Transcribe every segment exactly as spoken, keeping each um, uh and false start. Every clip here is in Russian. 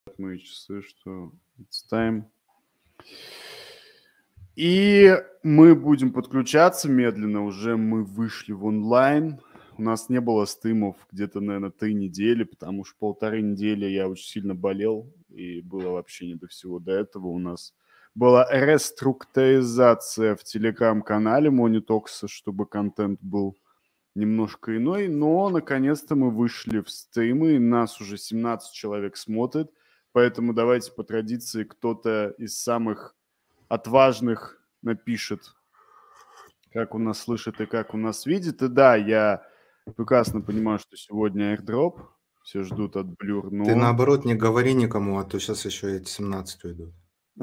Мои часы, что it's time. И мы будем подключаться медленно. Уже мы вышли в онлайн. У нас не было стримов где-то, наверное, три недели, потому что полторы недели я очень сильно болел, и было вообще не до всего до этого. У нас была реструктуризация в телеграм-канале Monitox, чтобы контент был немножко иной, но наконец-то мы вышли в стримы, и нас уже семнадцать человек смотрит, поэтому давайте по традиции кто-то из самых отважных напишет, как у нас слышит и как у нас видит. И да, я прекрасно понимаю, что сегодня airdrop, все ждут от Blur, Ты но... наоборот не говори никому, а то сейчас еще эти семнадцать уйдут.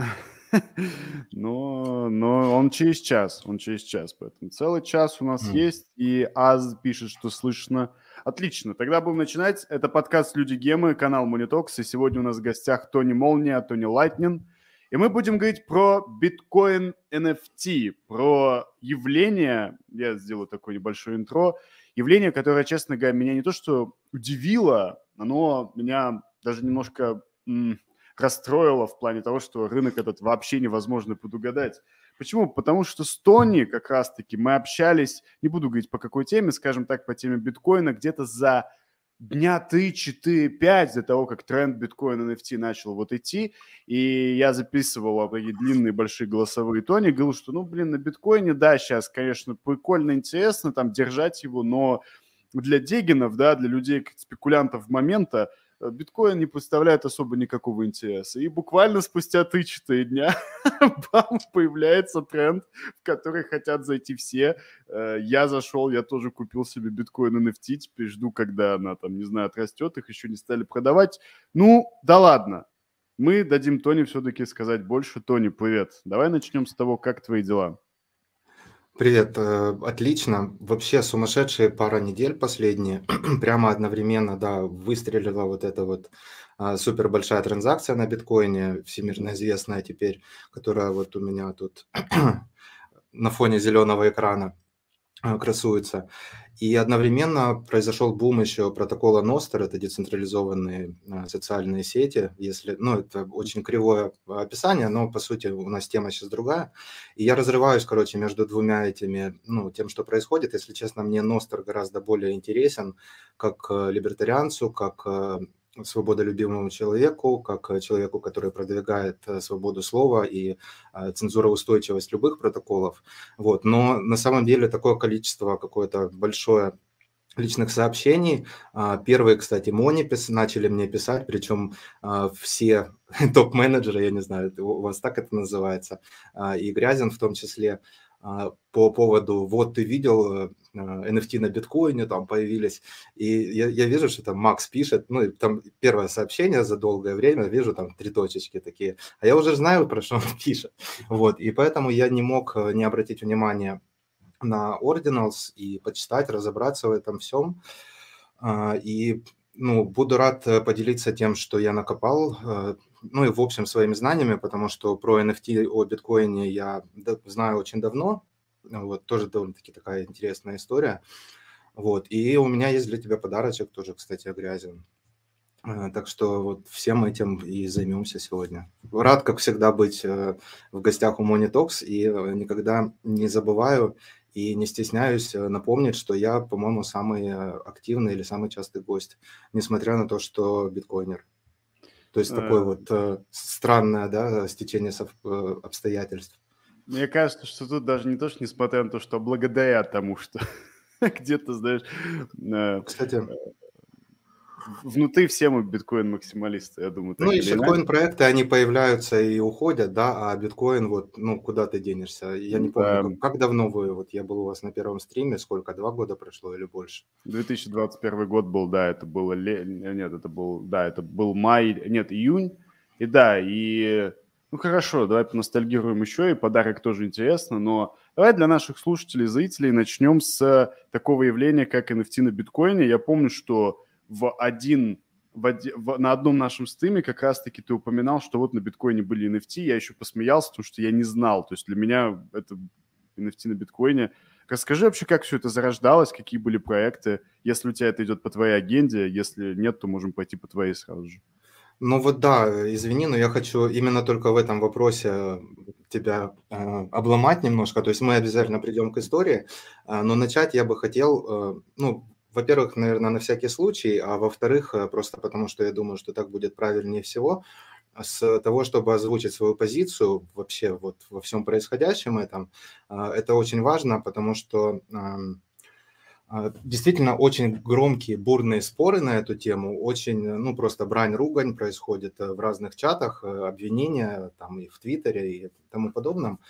Но, но он через час, он через час, поэтому целый час у нас М. есть, и Аз пишет, что слышно. Отлично, тогда будем начинать. Это подкаст «Люди Гемы», канал Monitox, и сегодня у нас в гостях Тони Молния, Тони Лайтнин, и мы будем говорить про биткоин эн эф ти, про явление, я сделаю такое небольшое интро, явление, которое, честно говоря, меня не то что удивило, оно меня даже немножко... м- расстроило в плане того, что рынок этот вообще невозможно предугадать. Почему? Потому что с Тони как раз-таки мы общались, не буду говорить по какой теме, скажем так, по теме биткоина, где-то за дня три, четыре, пять до того, как тренд биткоин эн эф ти начал вот идти, и я записывал такие длинные большие голосовые Тони, говорил, что, ну, блин, на биткоине, да, сейчас, конечно, прикольно, интересно там держать его, но для дегенов, да, для людей, спекулянтов момента, биткоин не представляет особо никакого интереса. И буквально спустя три-четыре дня бам, появляется тренд, в который хотят зайти все. Я зашел, я тоже купил себе биткоин эн эф ти, теперь жду, когда она там, не знаю, отрастет, их еще не стали продавать. Ну, да ладно. Мы дадим Тони все-таки сказать больше. Тони, привет. Давай начнем с того, как твои дела. Привет, э, отлично. Вообще сумасшедшие пара недель последние. Прямо одновременно, да, выстрелила вот эта вот а, супер большая транзакция на биткоине, всемирно известная теперь, которая вот у меня тут на фоне зеленого экрана а, красуется. И одновременно произошел бум еще протокола Ностер, это децентрализованные а, социальные сети. Если, ну, это очень кривое описание, но по сути у нас тема сейчас другая. И я разрываюсь, короче, между двумя этими, ну, тем, что происходит. Если честно, мне Ностер гораздо более интересен как э, либертарианцу, как э, свободолюбимому человеку, как э, человеку, который продвигает э, свободу слова и э, цензуроустойчивость любых протоколов. Вот. Но на самом деле такое количество какое-то большое личных сообщений. А, Первые, кстати, Мони пис- начали мне писать, причем а, все топ-менеджеры, я не знаю, это у вас так это называется, а, и Грязин в том числе, а, по поводу, вот ты видел, э, эн эф ти на биткоине там появились, и я, я вижу, что там Макс пишет, ну, и там первое сообщение за долгое время, вижу там три точечки такие, а я уже знаю, про что он пишет, вот, и поэтому я не мог э, не обратить внимания на Ordinals и почитать, разобраться в этом всем. А, И ну, буду рад э, поделиться тем, что я накопал, э, ну и в общем своими знаниями, потому что про эн эф ти о биткоине я да- знаю очень давно. Вот, тоже довольно-таки такая интересная история. Вот, и у меня есть для тебя подарочек тоже, кстати, Грязин. Э, Так что вот всем этим и займемся сегодня. Рад, как всегда, быть э, в гостях у Monitox и э, никогда не забываю и не стесняюсь э, напомнить, что я, по-моему, самый э, активный или самый частый гость, несмотря на то, что биткоинер. То есть такое Э, вот э, странное, да, стечение сов- э, обстоятельств. Мне кажется, что тут даже не то, что несмотря на то, что благодаря тому, что где-то, знаешь, э, Кстати, внутри все мы биткоин-максималисты, я думаю, ну так и или иначе. шиткоин-проекты, они появляются и уходят, да, а биткоин вот, ну, куда ты денешься? Я не помню, Да, как, как давно вы, вот я был у вас на первом стриме, сколько, два года прошло или больше? две тысячи двадцать первый год был, да, это было, ле... нет, это был, да, это был май, нет, июнь, и да, и, ну хорошо, давай поностальгируем еще, и подарок тоже интересно, но давай для наших слушателей, зрителей начнем с такого явления, как эн эф ти на биткоине. Я помню, что в один в оди- в- на одном нашем стриме как раз-таки ты упоминал, что вот на биткоине были эн эф ти, я еще посмеялся, потому что я не знал, то есть для меня это эн эф ти на биткоине. Расскажи вообще, как все это зарождалось, какие были проекты, если у тебя это идет по твоей агенде, если нет, то можем пойти по твоей сразу же. Ну вот да, извини, но я хочу именно только в этом вопросе тебя э, обломать немножко. То есть мы обязательно придем к истории, а, но начать я бы хотел, э, ну, во-первых, наверное, на всякий случай, а во-вторых, э, просто потому что я думаю, что так будет правильнее всего, а с того, чтобы озвучить свою позицию вообще вот во всем происходящем этом. А, Это очень важно, потому что ам, а, действительно, очень громкие, бурные споры на эту тему, очень, э, ну, просто брань, ругань происходит э, в разных чатах, э, обвинения там и в Твиттере и тому подобном.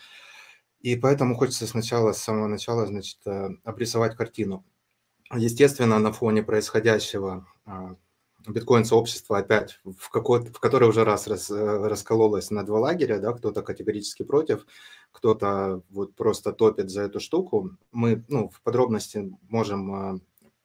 И поэтому хочется сначала, с самого начала, значит, э, обрисовать картину. Естественно, на фоне происходящего а, биткоин-сообщество опять в, какой в который уже раз, раз э, раскололось на два лагеря, да, кто-то категорически против, кто-то вот просто топит за эту штуку. Мы, ну, в подробности можем а,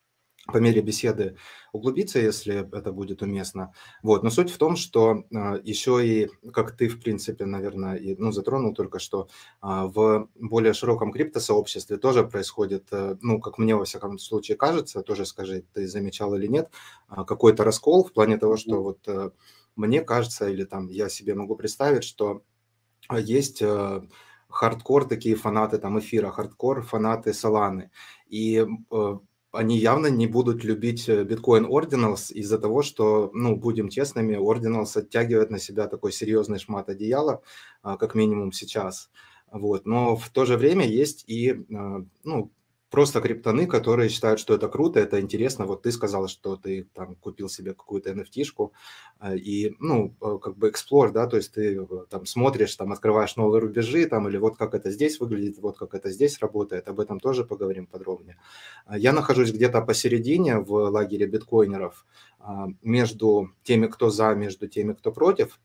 по мере беседы углубиться, если это будет уместно. Вот. Но суть в том, что а, еще и, как ты, в принципе, наверное, и, ну, затронул только что, а, в более широком криптосообществе тоже происходит, э, ну, как мне, во всяком случае, кажется, тоже скажи, ты замечал или нет, а, какой-то раскол в плане того, что вот э, мне кажется, или там я себе могу представить, что а, есть э, хардкор такие фанаты там эфира, хардкор фанаты Соланы. И э, они явно не будут любить э, биткоин Ordinals из-за того, что, ну, будем честными, Ordinals оттягивает на себя такой серьезный шмат одеяла, а, как минимум сейчас. Вот. Но в то же время есть и, а, ну, просто криптоны, которые считают, что это круто, это интересно. Вот ты сказал, что ты там купил себе какую-то эн эф ти-шку, а, и, ну, э, как бы explore, да, то есть ты э, там смотришь, там открываешь новые рубежи, там, или вот как это здесь выглядит, вот как это здесь работает, об этом тоже поговорим подробнее. А, Я нахожусь где-то посередине в лагере биткоинеров, а, между теми, кто за, между теми, кто против.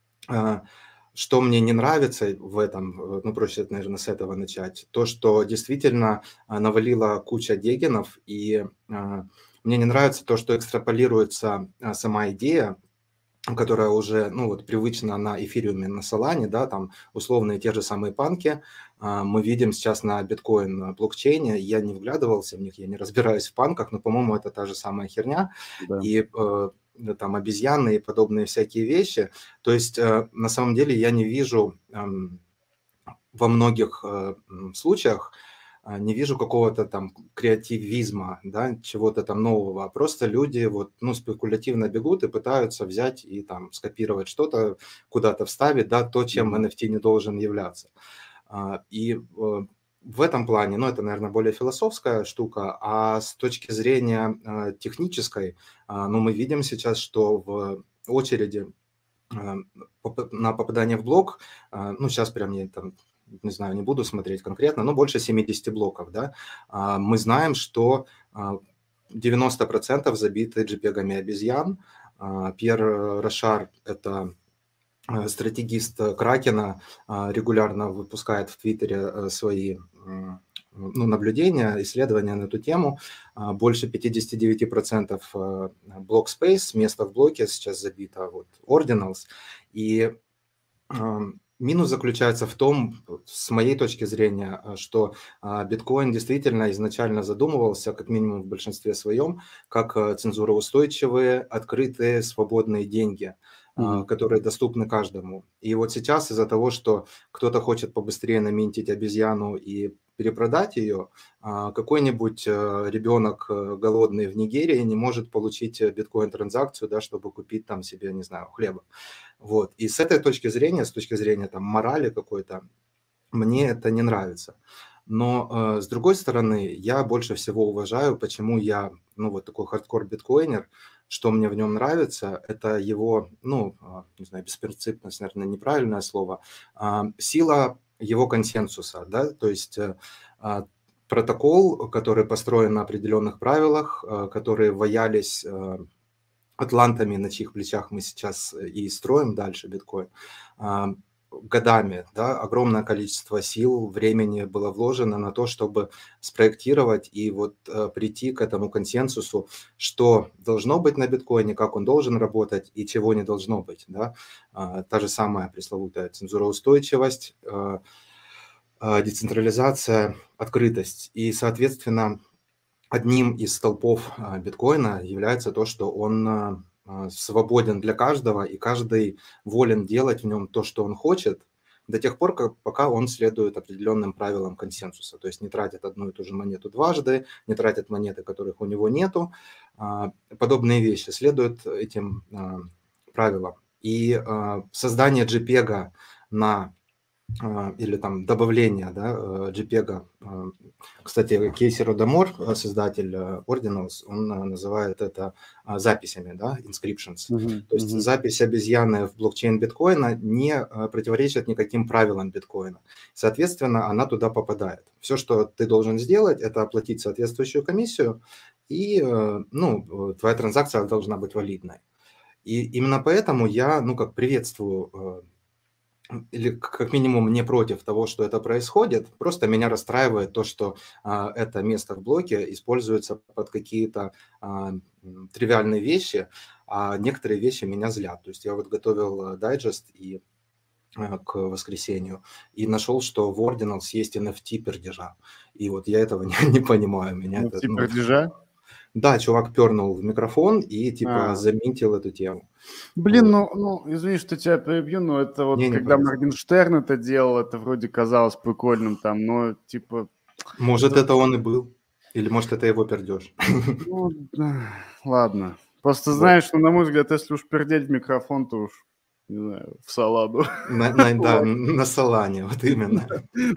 А, Что мне не нравится в этом, э, ну, проще, наверное, с этого начать, то, что действительно а, навалила куча дегенов, и а, мне не нравится то, что экстраполируется а, сама идея, которая уже, ну, вот привычна на эфириуме, на Солане, да, там условные те же самые панки, а, мы видим сейчас на биткоин-блокчейне, я не вглядывался в них, я не разбираюсь в панках, но, по-моему, это та же самая херня, Да. и э, да, там обезьяны и подобные всякие вещи, то есть э, на самом деле я не вижу эм, во многих э, м, случаях, а, не вижу какого-то там креативизма, да, чего-то там нового, а просто люди вот, ну, спекулятивно бегут и пытаются взять и там скопировать что-то, куда-то вставить, да, то, чем Мгм. эн эф ти не должен являться. А, И э, в этом плане, ну, это, наверное, более философская штука, а с точки зрения э, технической, а, ну, мы видим сейчас, что в очереди а, поп- на попадание в блок, а, ну, сейчас прям я там, не знаю, не буду смотреть конкретно, но больше семидесяти блоков, да, А, мы знаем, что а, девяносто процентов забиты джипегами обезьян. А, Пьер Рошар – это э, стратегист э, Кракена, а, регулярно выпускает в Твиттере э, свои м, ну, наблюдения, исследования на эту тему. А, Больше пятьдесят девять процентов э, блок Space, место в блоке сейчас забито вот Ordinals. И Ам, минус заключается в том, с моей точки зрения, а, что а, биткоин действительно изначально задумывался, как минимум в большинстве своем, как а, цензуроустойчивые, открытые, свободные деньги, а, Мгм. которые доступны каждому. И вот сейчас из-за того, что кто-то хочет побыстрее наминтить обезьяну и перепродать ее, а, какой-нибудь а, ребенок а, голодный в Нигерии не может получить э, биткоин-транзакцию, да, чтобы купить там себе, не знаю, хлеба. Вот. И с этой точки зрения, с точки зрения там морали какой-то, мне это не нравится. Но э, с другой стороны, я больше всего уважаю, почему я, ну, вот такой хардкор-биткоинер, что мне в нем нравится, это его, ну, а, не знаю, беспринципность, наверное, неправильное слово, а, сила его консенсуса, да, то есть э, а, протокол, который построен на определенных правилах, э, которые ваялись э, атлантами, на чьих плечах мы сейчас э, и строим дальше биткоин, а, годами, да, огромное количество сил, времени было вложено на то, чтобы спроектировать и вот э, прийти к этому консенсусу, что должно быть на биткоине, как он должен работать и чего не должно быть, да. А, Та же самая пресловутая цензуроустойчивость, э, э, децентрализация, открытость. И, соответственно, одним из столпов а, биткоина является то, что он а, свободен для каждого, и каждый волен делать в нем то, что он хочет, до тех пор, как, пока он следует определенным правилам консенсуса, то есть не тратит одну и ту же монету дважды, не тратит монеты, которых у него нету. Подобные вещи следуют этим правилам. И создание JPEG на или там добавление, да, JPEG. Кстати, Кейси Родомор, создатель Ordinals, он называет это записями, да, inscriptions. Uh-huh, То есть uh-huh. запись обезьяны в блокчейн биткоина не противоречит никаким правилам биткоина. Соответственно, она туда попадает. Все, что ты должен сделать, это оплатить соответствующую комиссию, и, ну, твоя транзакция должна быть валидной. И именно поэтому я, ну, как приветствую, или как минимум не против того, что это происходит, просто меня расстраивает то, что а, это место в блоке используется под какие-то а, тривиальные вещи, а некоторые вещи меня злят. То есть я вот готовил дайджест и а, к воскресенью и нашел, что в Ordinals есть эн эф ти пердежа. И вот я этого не, не понимаю. Меня эн эф ти это, ну, пердежа? Да, чувак пернул в микрофон и типа А. заминтил эту тему. Блин, Вот. ну, ну, извини, что тебя перебью, но это вот, Не, не когда полезно. Моргенштерн это делал, это вроде казалось прикольным там, но типа... Может, это, это он и был. Или может, это его пердеж. Ну, да, ладно. Просто вот. Знаешь, ну, на мой взгляд, если уж пердеть в микрофон, то уж, не знаю, в саладу. На, на, да, на салане, вот именно.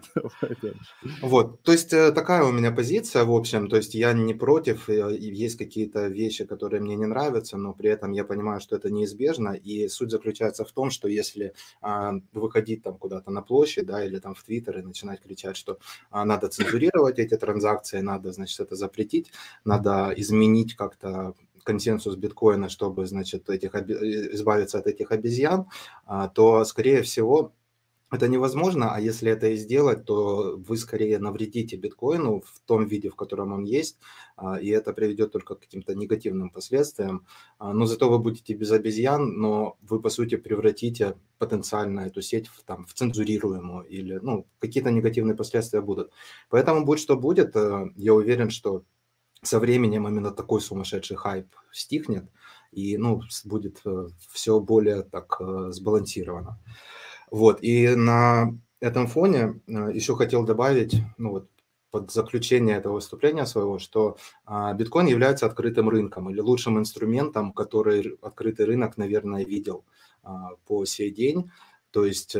Вот, то есть такая у меня позиция, в общем, то есть я не против, есть какие-то вещи, которые мне не нравятся, но при этом я понимаю, что это неизбежно, и суть заключается в том, что если а, выходить там куда-то на площадь, да, или там в Твиттер и начинать кричать, что а, надо цензурировать эти транзакции, надо, значит, это запретить, надо изменить как-то консенсус биткоина, чтобы, значит, этих, избавиться от этих обезьян, то, скорее всего, это невозможно, а если это и сделать, то вы скорее навредите биткоину в том виде, в котором он есть, и это приведет только к каким-то негативным последствиям. Но зато вы будете без обезьян, но вы, по сути, превратите потенциально эту сеть в, там, в цензурируемую или, ну, какие-то негативные последствия будут. Поэтому будь что будет, я уверен, что со временем именно такой сумасшедший хайп стихнет, и, ну, будет все более так сбалансировано. Вот, и на этом фоне еще хотел добавить, ну, вот, под заключение этого выступления своего, что а, биткоин является открытым рынком или лучшим инструментом, который открытый рынок, наверное, видел а, по сей день. То есть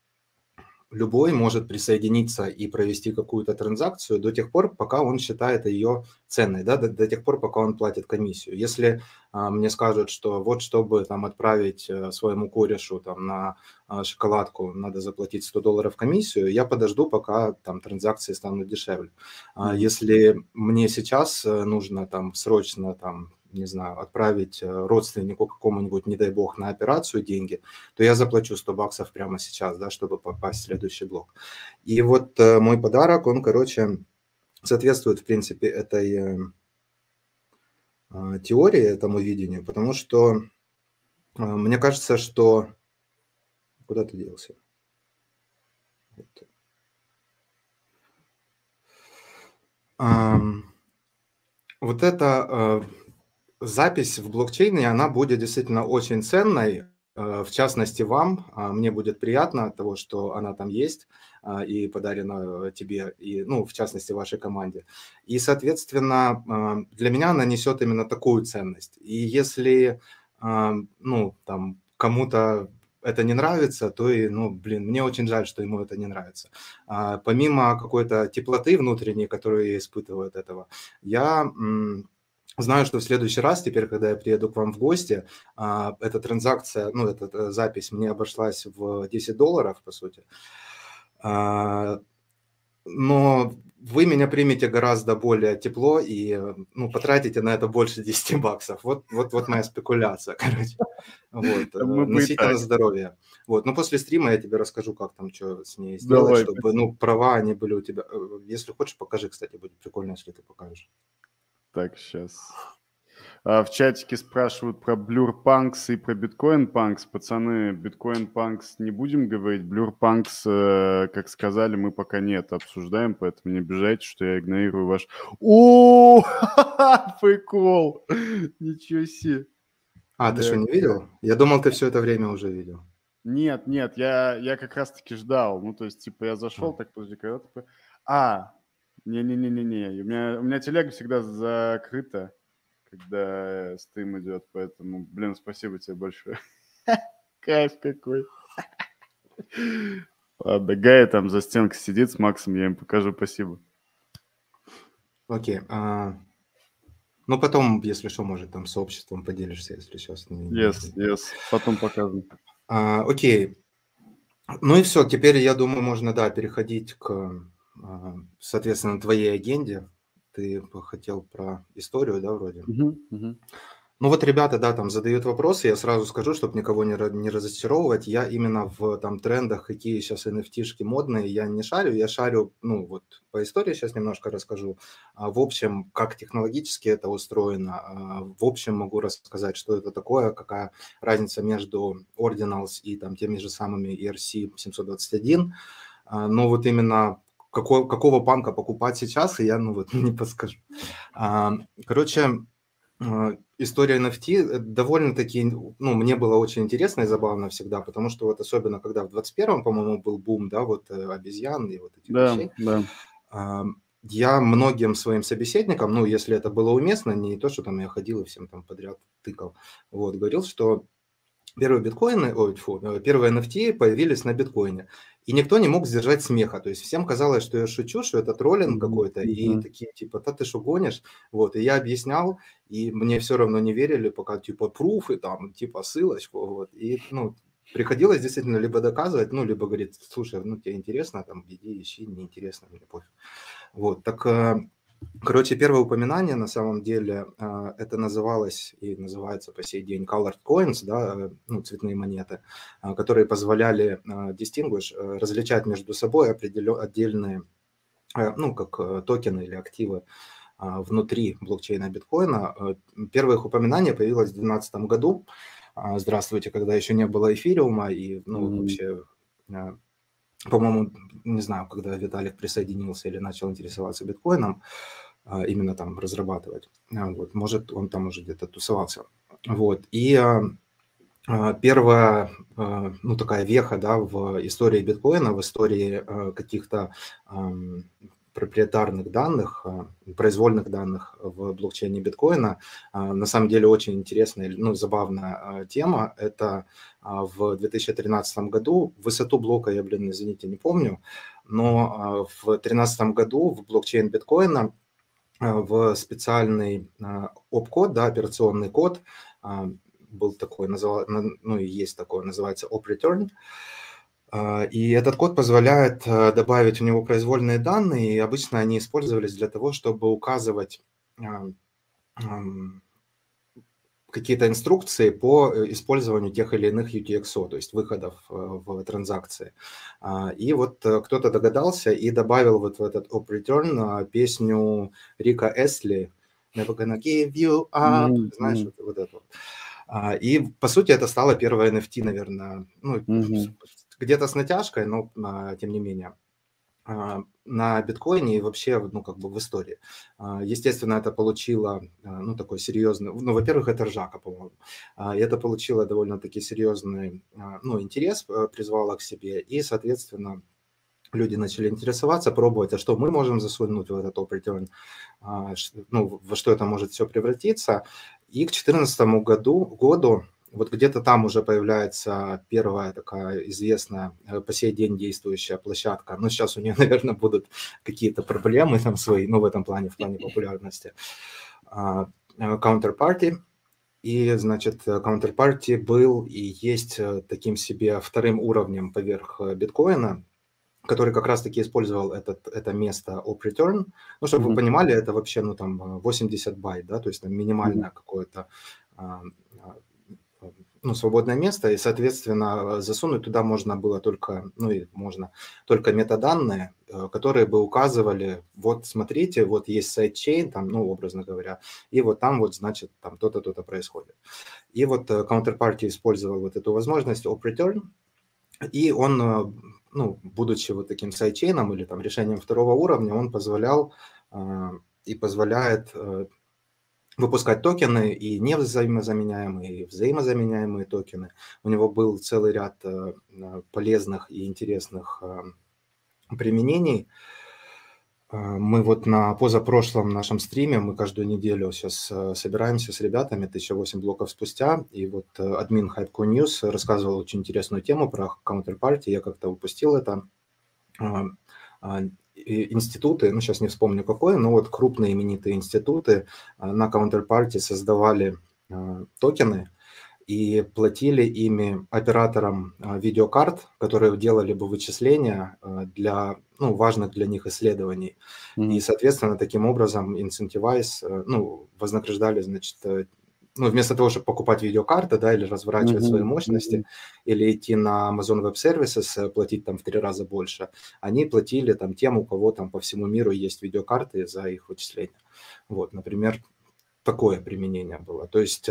любой может присоединиться и провести какую-то транзакцию до тех пор, пока он считает ее ценной, да, до, до тех пор, пока он платит комиссию. Если а, мне скажут, что вот чтобы там отправить а, своему корешу там на а, шоколадку надо заплатить сто долларов комиссию, я подожду, пока там транзакции станут дешевле. А, mm-hmm. Если мне сейчас нужно там срочно там не знаю, отправить родственнику какому-нибудь, не дай бог, на операцию деньги, то я заплачу сто баксов прямо сейчас, да, чтобы попасть в следующий блок. И вот э, мой подарок, он, короче, соответствует, в принципе, этой э, э, теории, этому видению, потому что э, мне кажется, что... Куда ты делся? Вот. Um, вот это... Uh, запись в блокчейне, она будет действительно очень ценной, в частности вам. Мне будет приятно от того, что она там есть и подарена тебе, и, ну, в частности, вашей команде. И, соответственно, для меня она несет именно такую ценность. И если, ну, там, кому-то это не нравится, то и, ну, блин, мне очень жаль, что ему это не нравится. А, помимо какой-то теплоты внутренней, которую я испытываю от этого, я... Знаю, что в следующий раз, теперь, когда я приеду к вам в гости, эта транзакция, ну, эта запись мне обошлась в десять долларов, по сути. Но вы меня примете гораздо более тепло и, ну, потратите на это больше десяти баксов. Вот, вот, вот моя спекуляция, короче. Вот. Носите на здоровье. Вот. Но после стрима я тебе расскажу, как там что с ней сделать, Давай, чтобы, спасибо. ну, права они были у тебя. Если хочешь, покажи, кстати, будет прикольно, если ты покажешь. Так, сейчас. А, в чатике спрашивают про Blur Punks и про Bitcoin Punks. Пацаны, Bitcoin Punks не будем говорить. Blur Punks, э, как сказали, мы пока нет обсуждаем, поэтому не обижайтесь, что я игнорирую ваш... О, прикол! Ничего себе. А, ты что, не видел? Я думал, ты все это время уже видел. Нет, нет, я, я как раз-таки ждал. Ну, то есть, типа, я зашел, А. так, подожди, когда ты... А, не-не-не-не-не, у меня, у меня телега всегда закрыта, когда стрим идет, поэтому, блин, спасибо тебе большое. Кайф какой. Ладно, Гая там за стенкой сидит с Максом, я им покажу, спасибо. Окей. А, ну, потом, если что, может, там с обществом поделишься, если сейчас. Yes, yes, потом покажем. А, окей. Ну и все, теперь, я думаю, можно, да, переходить к, соответственно, твоей агенде. Ты хотел про историю, да, вроде? Угу, угу. Ну вот ребята, да, там задают вопросы, я сразу скажу, чтобы никого не, не разочаровывать, я именно в там трендах, какие сейчас эн эф ти-шки модные, я не шарю, я шарю, ну вот по истории сейчас немножко расскажу, а в общем, как технологически это устроено, а в общем могу рассказать, что это такое, какая разница между Ordinals и там теми же самыми и эр си семьсот двадцать один, а, но вот именно какого, какого панка покупать сейчас, я ну вот не подскажу. А, короче, история эн эф ти довольно-таки, ну, мне было очень интересно и забавно всегда, потому что вот особенно, когда в двадцать первом, по-моему, был бум, да, вот обезьян и вот этих Да, вещей, да. я многим своим собеседникам, ну, если это было уместно, не то, что там я ходил и всем там подряд тыкал, вот, говорил, что первые биткоины, ой, фу, первые эн эф ти появились на биткоине, и никто не мог сдержать смеха, то есть всем казалось, что я шучу, что это троллинг mm-hmm. какой-то, mm-hmm. и такие, типа, да ты что гонишь, вот, и я объяснял, и мне все равно не верили, пока, типа, пруфы, там, типа, ссылочку, вот, и, ну, приходилось действительно либо доказывать, ну, либо говорить, слушай, ну, тебе интересно, там, иди, ищи, неинтересно, мне пофиг, вот, так... Короче, первое упоминание, на самом деле, это называлось и называется по сей день colored coins, да, ну, цветные монеты, которые позволяли distinguish, различать между собой определенные отдельные, ну, как токены или активы внутри блокчейна биткоина. Первое их упоминание появилось в две тысячи двенадцатом году. Здравствуйте, когда еще не было эфириума и, ну, mm-hmm. вообще... По-моему, не знаю, когда Виталик присоединился или начал интересоваться биткоином, именно там разрабатывать. Вот, может, он там уже где-то тусовался. Вот. И первая, ну, такая веха, да, в истории биткоина, в истории каких-то проприетарных данных, произвольных данных в блокчейне биткоина. На самом деле очень интересная, ну, забавная тема. Это в две тысячи тринадцатом году, высоту блока я, блин, извините, не помню, но в две тысячи тринадцатом году в блокчейн биткоина в специальный оп-код, да, операционный код, был такой, называл, ну и есть такой, называется op-return. И этот код позволяет добавить в него произвольные данные, и обычно они использовались для того, чтобы указывать какие-то инструкции по использованию тех или иных ю ти экс о, то есть выходов в транзакции. И вот кто-то догадался и добавил вот в этот op-return песню Рика Эсли «Never gonna give you up», mm-hmm. знаешь, вот, вот это вот. И, по сути, это стало первое эн эф ти, наверное, ну, mm-hmm. где-то с натяжкой, но тем не менее, на биткоине и вообще, ну, как бы в истории. Естественно, это получило, ну, такой серьезный, ну, во-первых, это ржака, по-моему, и это получило довольно-таки серьезный, ну, интерес, призвало к себе, и, соответственно, люди начали интересоваться, пробовать, а что мы можем засунуть в этот op-return, ну, во что это может все превратиться. И к две тысячи четырнадцатому году, году вот где-то там уже появляется первая такая известная, по сей день действующая площадка. Но сейчас у нее, наверное, будут какие-то проблемы там свои, ну, в этом плане, в плане популярности. Counterparty. И, значит, Counterparty был и есть таким себе вторым уровнем поверх биткоина, который как раз-таки использовал этот, это место op-return. Ну, чтобы mm-hmm. вы понимали, это вообще, ну, там, восемьдесят байт, да, то есть там минимальное mm-hmm. какое-то, ну, свободное место, и, соответственно, засунуть туда можно было только, ну, и можно только метаданные, которые бы указывали, вот, смотрите, вот есть сайдчейн, там, ну, образно говоря, и вот там вот, значит, там то-то, то-то происходит. И вот Counterparty использовал вот эту возможность op-return, и он, ну, будучи вот таким сайдчейном или там решением второго уровня, он позволял э, и позволяет э, выпускать токены и невзаимозаменяемые, и взаимозаменяемые токены. У него был целый ряд э, полезных и интересных э, применений. Мы вот на позапрошлом нашем стриме, мы каждую неделю сейчас собираемся с ребятами, тысяча восемь блоков спустя, и вот админ HypeCoin News рассказывал очень интересную тему про Counterparty, я как-то упустил это. Институты, ну сейчас не вспомню какое, но вот крупные именитые институты на Counterparty создавали токены и платили ими операторам видеокарт, которые делали бы вычисления для, ну, важных для них исследований. Mm-hmm. И, соответственно, таким образом incentivize, ну, вознаграждали, значит, ну, вместо того, чтобы покупать видеокарты, да, или разворачивать mm-hmm. свои мощности, mm-hmm. или идти на Amazon Web Services, платить там в три раза больше, они платили там тем, у кого там по всему миру есть видеокарты за их вычисления. Вот, например, такое применение было. То есть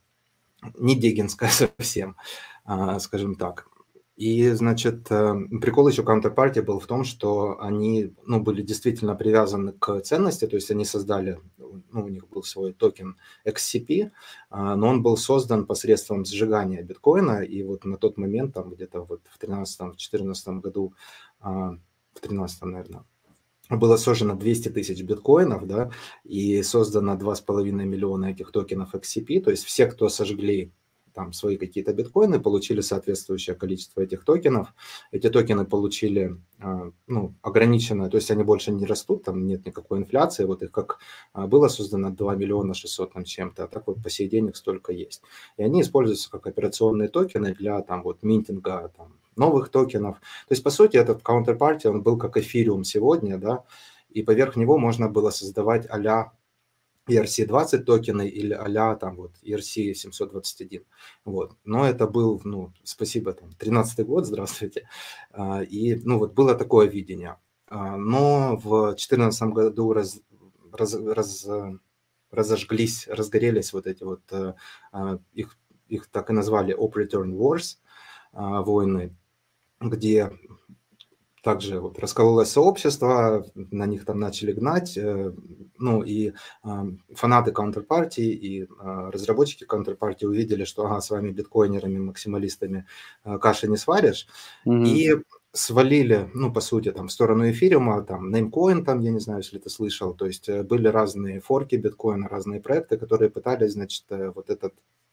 не дегинская совсем, скажем так. И, значит, прикол еще Counterparty был в том, что они, ну, были действительно привязаны к ценности, то есть они создали, ну, у них был свой токен икс си пи, но он был создан посредством сжигания биткоина, и вот на тот момент, там где-то вот в тринадцатом-четырнадцатом году, в тринадцатом, наверное, было сожжено двести тысяч биткоинов, да, и создано два с половиной миллиона этих токенов икс си пи, то есть все, кто сожгли там свои какие-то биткоины, получили соответствующее количество этих токенов. Эти токены получили, ну, ограниченное, то есть они больше не растут, там нет никакой инфляции, вот их как было создано два миллиона шестьсот там чем-то, а так вот по сей день их столько есть. И они используются как операционные токены для там вот минтинга там новых токенов. То есть, по сути, этот Counterparty, он был как эфириум сегодня, да, и поверх него можно было создавать а-ля и эр си двадцать токены или а-ля там вот и эр си семьсот двадцать один. Вот. Но это был, ну, спасибо, там, тринадцатый год, здравствуйте. И, ну, вот было такое видение. Но в четырнадцатом году раз, раз, раз, разожглись, разгорелись вот эти вот, их, их так и назвали Op-Return Wars, войны, где также вот раскололось сообщество, на них там начали гнать, ну и фанаты Counterparty и разработчики Counterparty увидели, что ага, с вами биткоинерами, максималистами каши не сваришь, mm-hmm. и свалили, ну, по сути, там, в сторону эфириума, там, Namecoin, там, я не знаю, если ты слышал, то есть были разные форки биткоина, разные проекты, которые пытались, значит, вот этот,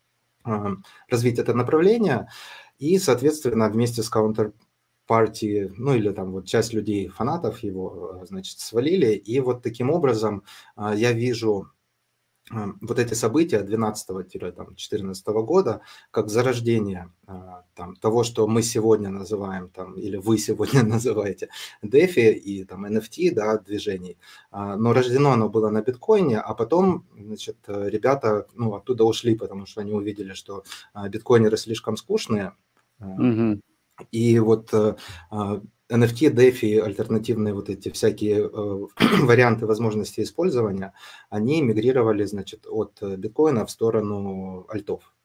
развить это направление, и, соответственно, вместе с Counterparty, ну, или там вот часть людей, фанатов его, значит, свалили, и вот таким образом я вижу вот эти события двенадцатого-четырнадцатого года как зарождение там, того, что мы сегодня называем, там, или вы сегодня называете DeFi и там, эн эф ти, да, движений. Но рождено оно было на биткоине, а потом, значит, ребята, ну, оттуда ушли, потому что они увидели, что биткоинеры слишком скучные. Mm-hmm. И вот эн эф ти, DeFi, альтернативные вот эти всякие э, варианты возможности использования, они мигрировали, значит, от биткоина в сторону альтов.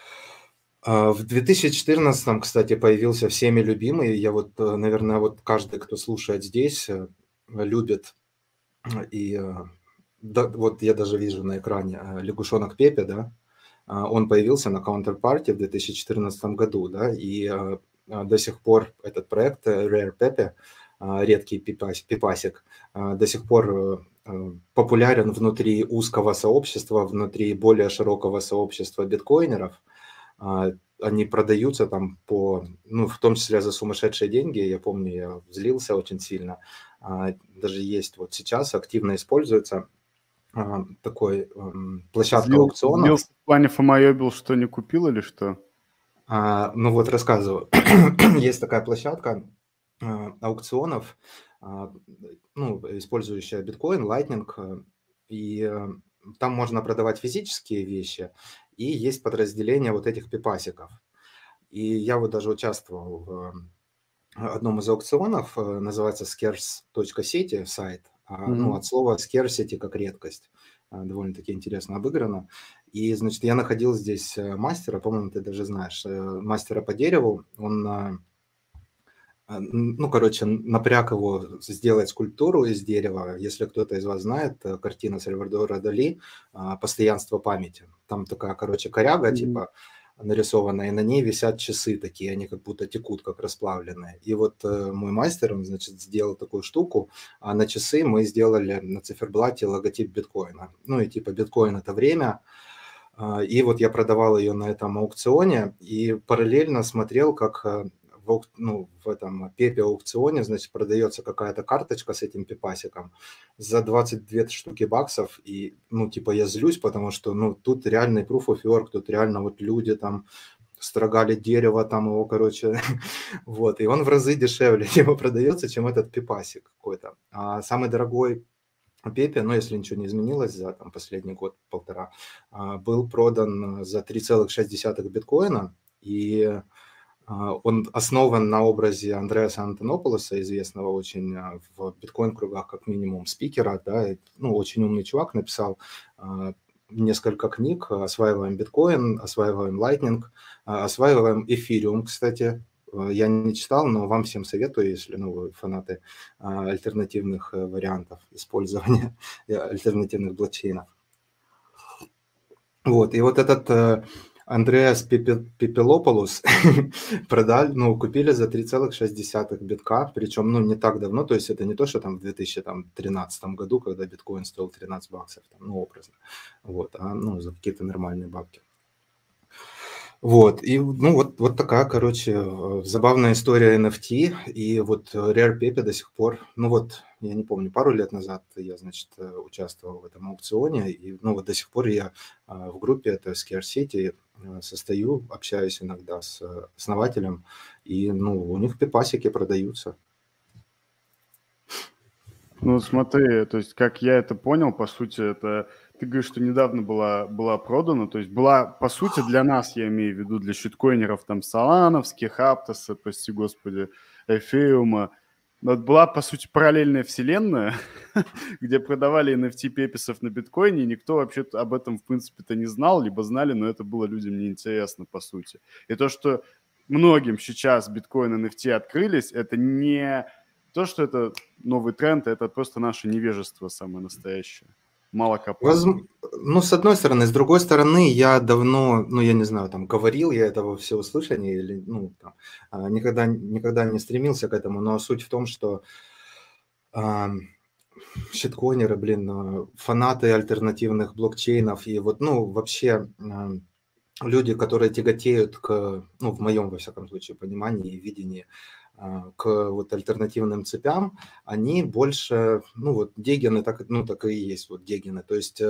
В две тысячи четырнадцатом, кстати, появился всеми любимый, я вот, наверное, вот каждый, кто слушает здесь, любит, и да, вот я даже вижу на экране лягушонок Пепе, да, он появился на Counterparty в две тысячи четырнадцатом году, да, и до сих пор этот проект Rare Pepe, редкий пипасик, до сих пор популярен внутри узкого сообщества, внутри более широкого сообщества биткоинеров. Они продаются там по, ну, в том числе за сумасшедшие деньги. Я помню, я злился очень сильно. Даже есть вот сейчас, активно используется такой площадка Злил, аукционов. Злился в плане фомоебил, что не купил или что? А, ну вот рассказываю. Есть такая площадка а, аукционов, а, ну, использующая биткоин, Lightning, и а, там можно продавать физические вещи, и есть подразделение вот этих пипасиков. И я вот даже участвовал в одном из аукционов, называется scarce точка city сайт, mm-hmm. ну, от слова scarcity как редкость. Довольно-таки интересно обыграно. И, значит, я находил здесь мастера, по-моему, ты даже знаешь, мастера по дереву. Он ну, короче, напряг его сделать скульптуру из дерева. Если кто-то из вас знает, картина Сальвадора Дали «Постоянство памяти». Там такая, короче, коряга, mm-hmm. типа, нарисованная, и на ней висят часы такие, они как будто текут, как расплавленные. И вот мой мастер, он, значит, сделал такую штуку, а на часы мы сделали на циферблате логотип биткоина. Ну, и типа биткоин – это время. И вот я продавал ее на этом аукционе и параллельно смотрел, как в, ну, в этом Пепе аукционе, значит, продается какая-то карточка с этим пипасиком за двадцать две штуки баксов. И, ну, типа, я злюсь, потому что, ну, тут реальный proof of work, тут реально вот люди там строгали дерево, там его, короче, вот. И он в разы дешевле его продается, чем этот пипасик какой-то. А самый дорогой Пепе, ну, если ничего не изменилось за там, последний год-полтора, был продан за три целых шесть десятых биткоина, и он основан на образе Андреаса Антонополоса, известного очень в биткоин-кругах как минимум спикера, да, ну, очень умный чувак, написал несколько книг, осваиваем биткоин, осваиваем Lightning, осваиваем эфириум, кстати. Я не читал, но вам всем советую, если ну, вы фанаты а, альтернативных а, вариантов использования альтернативных блокчейнов. Вот, и вот этот а, Андреас Пепелополус продали, ну, купили за три целых шесть десятых битка, причем, ну, не так давно, то есть это не то, что там в две тысячи тринадцатом году, когда биткоин стоил тринадцать баксов, там, ну, образно, вот, а, ну, за какие-то нормальные бабки. Вот, и, ну, вот, вот такая, короче, забавная история эн эф ти, и вот Rare Pepe до сих пор, ну, вот, я не помню, пару лет назад я, значит, участвовал в этом аукционе, и, ну, вот до сих пор я в группе, это Scarcity, состою, общаюсь иногда с основателем, и, ну, у них пипасики продаются. Ну, смотри, то есть, как я это понял, по сути, это... Ты говоришь, что недавно была, была продана, то есть была, по сути, для нас, я имею в виду, для щиткоинеров, там, Солановских, Аптоса, прости господи, Эфириума, но была, по сути, параллельная вселенная, где продавали эн эф ти-пеписов на биткоине, и никто вообще об этом, в принципе-то, не знал, либо знали, но это было людям неинтересно, по сути. И то, что многим сейчас биткоин эн эф ти открылись, это не то, что это новый тренд, это просто наше невежество самое настоящее. Мало копать. Ну, с одной стороны. С другой стороны, я давно, ну, я не знаю, там, говорил я это во всеуслышание или, ну, там, никогда, никогда не стремился к этому, но суть в том, что э, щиткоинеры, блин, фанаты альтернативных блокчейнов и вот, ну, вообще э, люди, которые тяготеют к, ну, в моем, во всяком случае, понимании и видении, к вот альтернативным цепям, они больше, ну вот дегены, так, ну так и есть вот дегены, то есть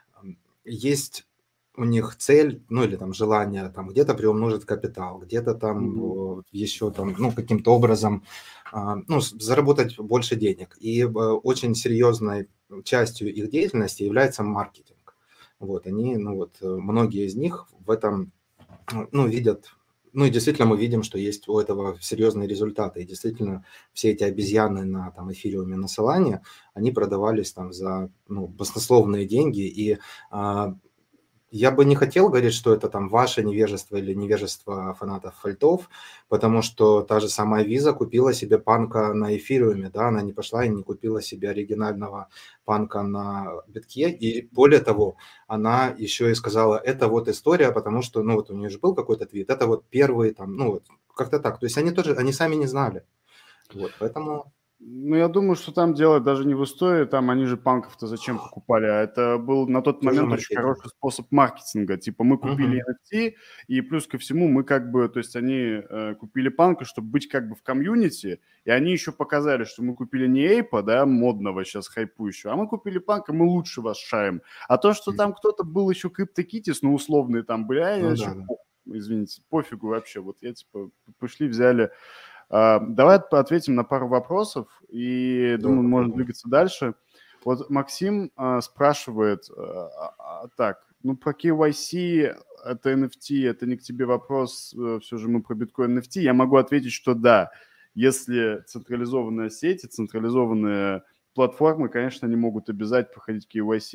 есть у них цель, ну или там желание там где-то приумножить капитал, где-то там mm-hmm. еще там, ну каким-то образом, ну заработать больше денег. И очень серьезной частью их деятельности является маркетинг. Вот они, ну вот многие из них в этом, ну видят. Ну и действительно мы видим, что есть у этого серьезные результаты. И действительно все эти обезьяны на там, эфириуме, на Solana, они продавались там за ну, баснословные деньги. И а, я бы не хотел говорить, что это там ваше невежество или невежество фанатов фальтов, потому что та же самая Visa купила себе панка на эфириуме, да, она не пошла и не купила себе оригинального панка на битке, и более того, она еще и сказала, это вот история, потому что, ну вот у нее же был какой-то твит, это вот первый там, ну вот как-то так, то есть они тоже, они сами не знали, вот, поэтому... Ну, я думаю, что там дело даже не в истории, там они же панков-то зачем покупали, а это был на тот Тоже момент маркетинг. Очень хороший способ маркетинга, типа мы купили uh-huh. эн эф ти, и плюс ко всему мы как бы, то есть они э, купили панка, чтобы быть как бы в комьюнити, и они еще показали, что мы купили не эйпа, да, модного сейчас хайпующего, а мы купили панка, мы лучше вас шаем. А то, что uh-huh. там кто-то был еще криптокитис, ну, условные там, бля, ну, да, да. извините, пофигу вообще, вот я типа пришли, взяли... Давай ответим на пару вопросов, и, да, думаю, можно двигаться дальше. Вот Максим а, спрашивает, а, а, так, ну, про кей вай си, это эн эф ти, это не к тебе вопрос, все же мы про биткоин эн эф ти. Я могу ответить, что да, если централизованная сеть, централизованные платформы, конечно, не могут обязать проходить кей вай си,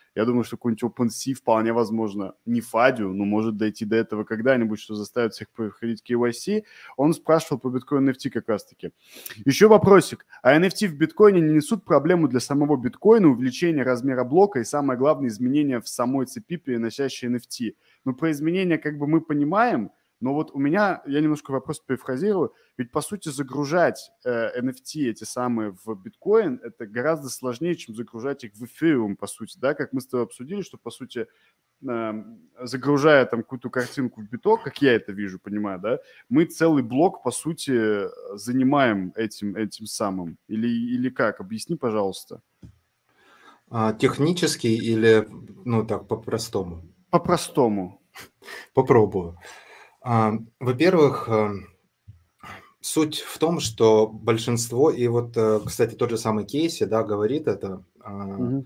Я думаю, что какой-нибудь OpenSea вполне возможно, не Фадю, но может дойти до этого когда-нибудь, что заставит всех проходить кей вай си. Он спрашивал по биткоин эн эф ти как раз-таки. Еще вопросик. А эн эф ти в биткоине не несут проблему для самого биткоина, увеличение размера блока и, самое главное, изменения в самой цепи, переносящей эн эф ти? Ну, про изменения как бы мы понимаем, но вот у меня, я немножко вопрос перефразирую, ведь, по сути, загружать э, эн эф ти эти самые в биткоин, это гораздо сложнее, чем загружать их в эфириум, по сути, да, как мы с тобой обсудили, что, по сути, э, загружая там какую-то картинку в биток, как я это вижу, понимаю, да, мы целый блок, по сути, занимаем этим, этим самым. Или, или как? Объясни, пожалуйста. А, технически или, ну, так, по-простому? По-простому. Попробую. А, во-первых, суть в том, что большинство, и вот, кстати, тот же самый Кейси, да, говорит это, угу.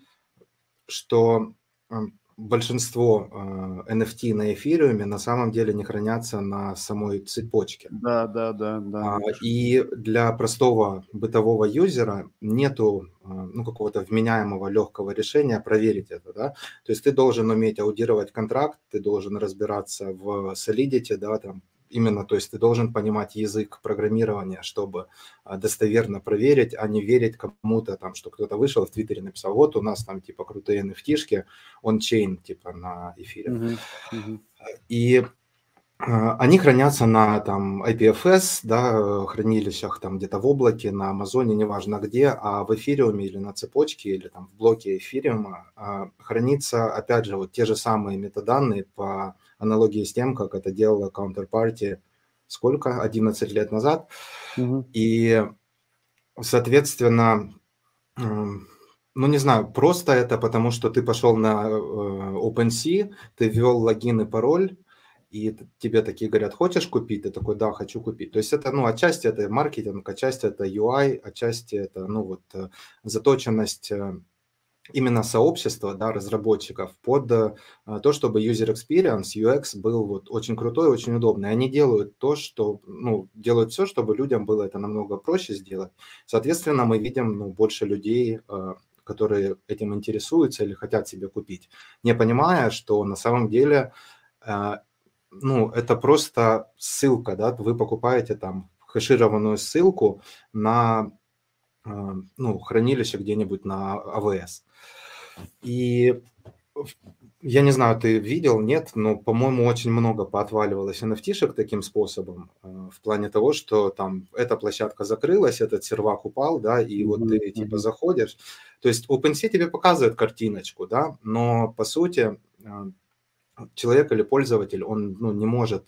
что большинство эн эф ти на эфириуме на самом деле не хранятся на самой цепочке. Да, да, да, да. И для простого бытового юзера нету, ну, какого-то вменяемого легкого решения проверить это, да. То есть ты должен уметь аудировать контракт, ты должен разбираться в Solidity, да, там, именно, то есть ты должен понимать язык программирования, чтобы достоверно проверить, а не верить кому-то там, что кто-то вышел в Твиттере написал, вот у нас там типа крутые эн эф ти-шки, он-чейн типа на эфире. Uh-huh, uh-huh. И они хранятся на там ай пи эф эс, да, хранилищах там где-то в облаке, на Амазоне, неважно где, а в эфириуме или на цепочке, или там в блоке эфириума хранится, опять же, вот те же самые метаданные по аналогии с тем, как это делала Counterparty сколько? одиннадцать лет назад. Угу. И, соответственно, ну, не знаю, просто это потому, что ты пошел на OpenSea, ты ввел логин и пароль, и тебе такие говорят, хочешь купить? Ты такой, да, хочу купить. То есть это, ну, отчасти это маркетинг, отчасти это ю ай, отчасти это, ну, вот заточенность именно сообщества, да, разработчиков под то, чтобы user experience, ю экс был вот очень крутой, очень удобный. Они делают то, что, ну, делают все, чтобы людям было это намного проще сделать. Соответственно, мы видим, ну, больше людей, которые этим интересуются или хотят себе купить, не понимая, что на самом деле, ну, это просто ссылка, да, вы покупаете там хэшированную ссылку на, ну, хранилище где-нибудь на эй ви эс. И я не знаю, ты видел, нет, но, по-моему, очень много поотваливалось эн эф ти-шек таким способом, в плане того, что там эта площадка закрылась, этот сервак упал, да, и mm-hmm. вот ты типа заходишь. То есть OpenSea тебе показывает картиночку, да, но по сути человек или пользователь, он, ну, не может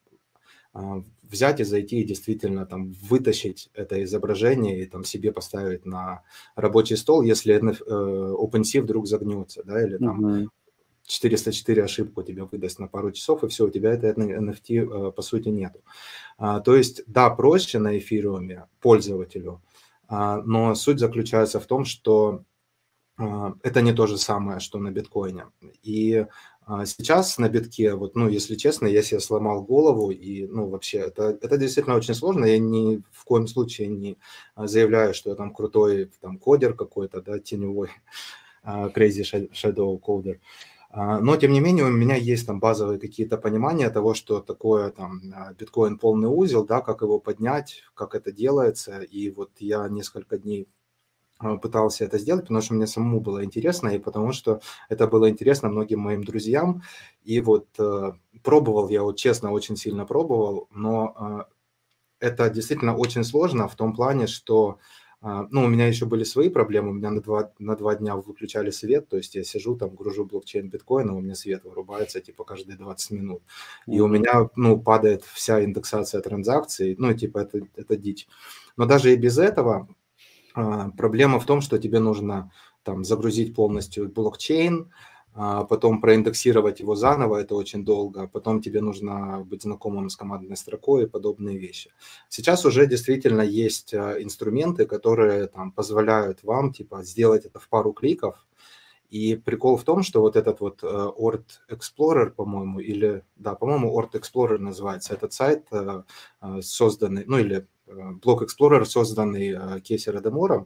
взять и зайти и действительно там вытащить это изображение и там себе поставить на рабочий стол, если OpenSea вдруг загнется, да, или там uh-huh. четыреста четыре ошибку тебе выдаст на пару часов, и все, у тебя это эн эф ти по сути нету. То есть, да, проще на эфириуме пользователю, но суть заключается в том, что это не то же самое, что на биткоине. И сейчас на битке, вот, ну, если честно, я себе сломал голову, и, ну, вообще, это, это действительно очень сложно. Я ни в коем случае не заявляю, что я там крутой там кодер какой-то, да, теневой, crazy shadow coder. Но, тем не менее, у меня есть там базовые какие-то понимания того, что такое там биткоин полный узел, да, как его поднять, как это делается. И вот я несколько дней пытался это сделать, потому что мне самому было интересно, и потому что это было интересно многим моим друзьям. И вот э, пробовал я, вот честно, очень сильно пробовал, но э, это действительно очень сложно в том плане, что, э, ну, у меня еще были свои проблемы, у меня на два, на два дня выключали свет, то есть я сижу там, гружу блокчейн биткоина, у меня свет вырубается типа каждые двадцать минут, mm-hmm. и у меня, ну, падает вся индексация транзакций, ну, типа это, это дичь. Но даже и без этого проблема в том, что тебе нужно там загрузить полностью блокчейн, потом проиндексировать его заново, это очень долго, потом тебе нужно быть знакомым с командной строкой и подобные вещи. Сейчас уже действительно есть инструменты, которые там позволяют вам типа сделать это в пару кликов. И прикол в том, что вот этот вот Ort Explorer, по-моему, или, да, по-моему, Ort Explorer называется, этот сайт, созданный, ну или Block Explorer, созданный Кейси Радемором,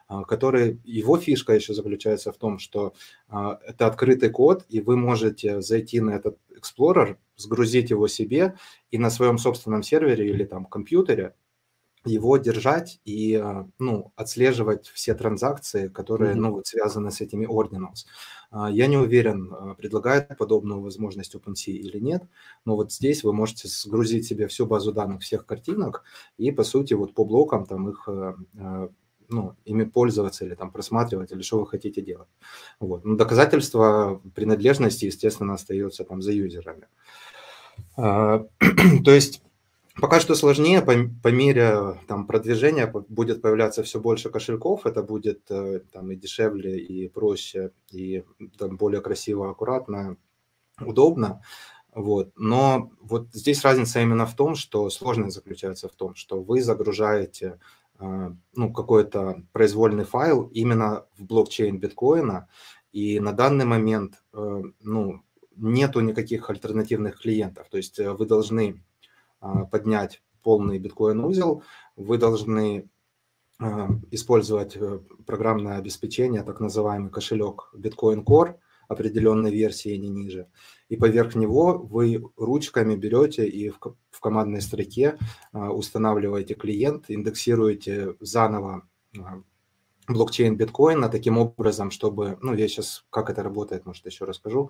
который, его фишка еще заключается в том, что это открытый код, и вы можете зайти на этот Explorer, сгрузить его себе и на своем собственном сервере или там компьютере его держать и, ну, отслеживать все транзакции, которые, mm-hmm. ну, вот связаны с этими ordinals. Я не уверен, предлагает подобную возможность OpenSea или нет, но вот здесь вы можете сгрузить себе всю базу данных всех картинок и, по сути, вот по блокам там их, ну, ими пользоваться или там просматривать, или что вы хотите делать. Вот. Но доказательство принадлежности, естественно, остается там за юзерами. То есть пока что сложнее, по, по мере там, продвижения будет появляться все больше кошельков, это будет там, и дешевле, и проще, и там, более красиво, аккуратно, удобно. Вот. Но вот здесь разница именно в том, что сложность заключается в том, что вы загружаете ну, какой-то произвольный файл именно в блокчейн биткоина, и на данный момент ну, нету никаких альтернативных клиентов, то есть вы должны поднять полный биткоин-узел, вы должны использовать программное обеспечение, так называемый кошелек Bitcoin Core, определенной версии, не ниже. И поверх него вы ручками берете и в, в командной строке устанавливаете клиент, индексируете заново блокчейн биткоина таким образом, чтобы, ну, я сейчас, как это работает, может, еще расскажу.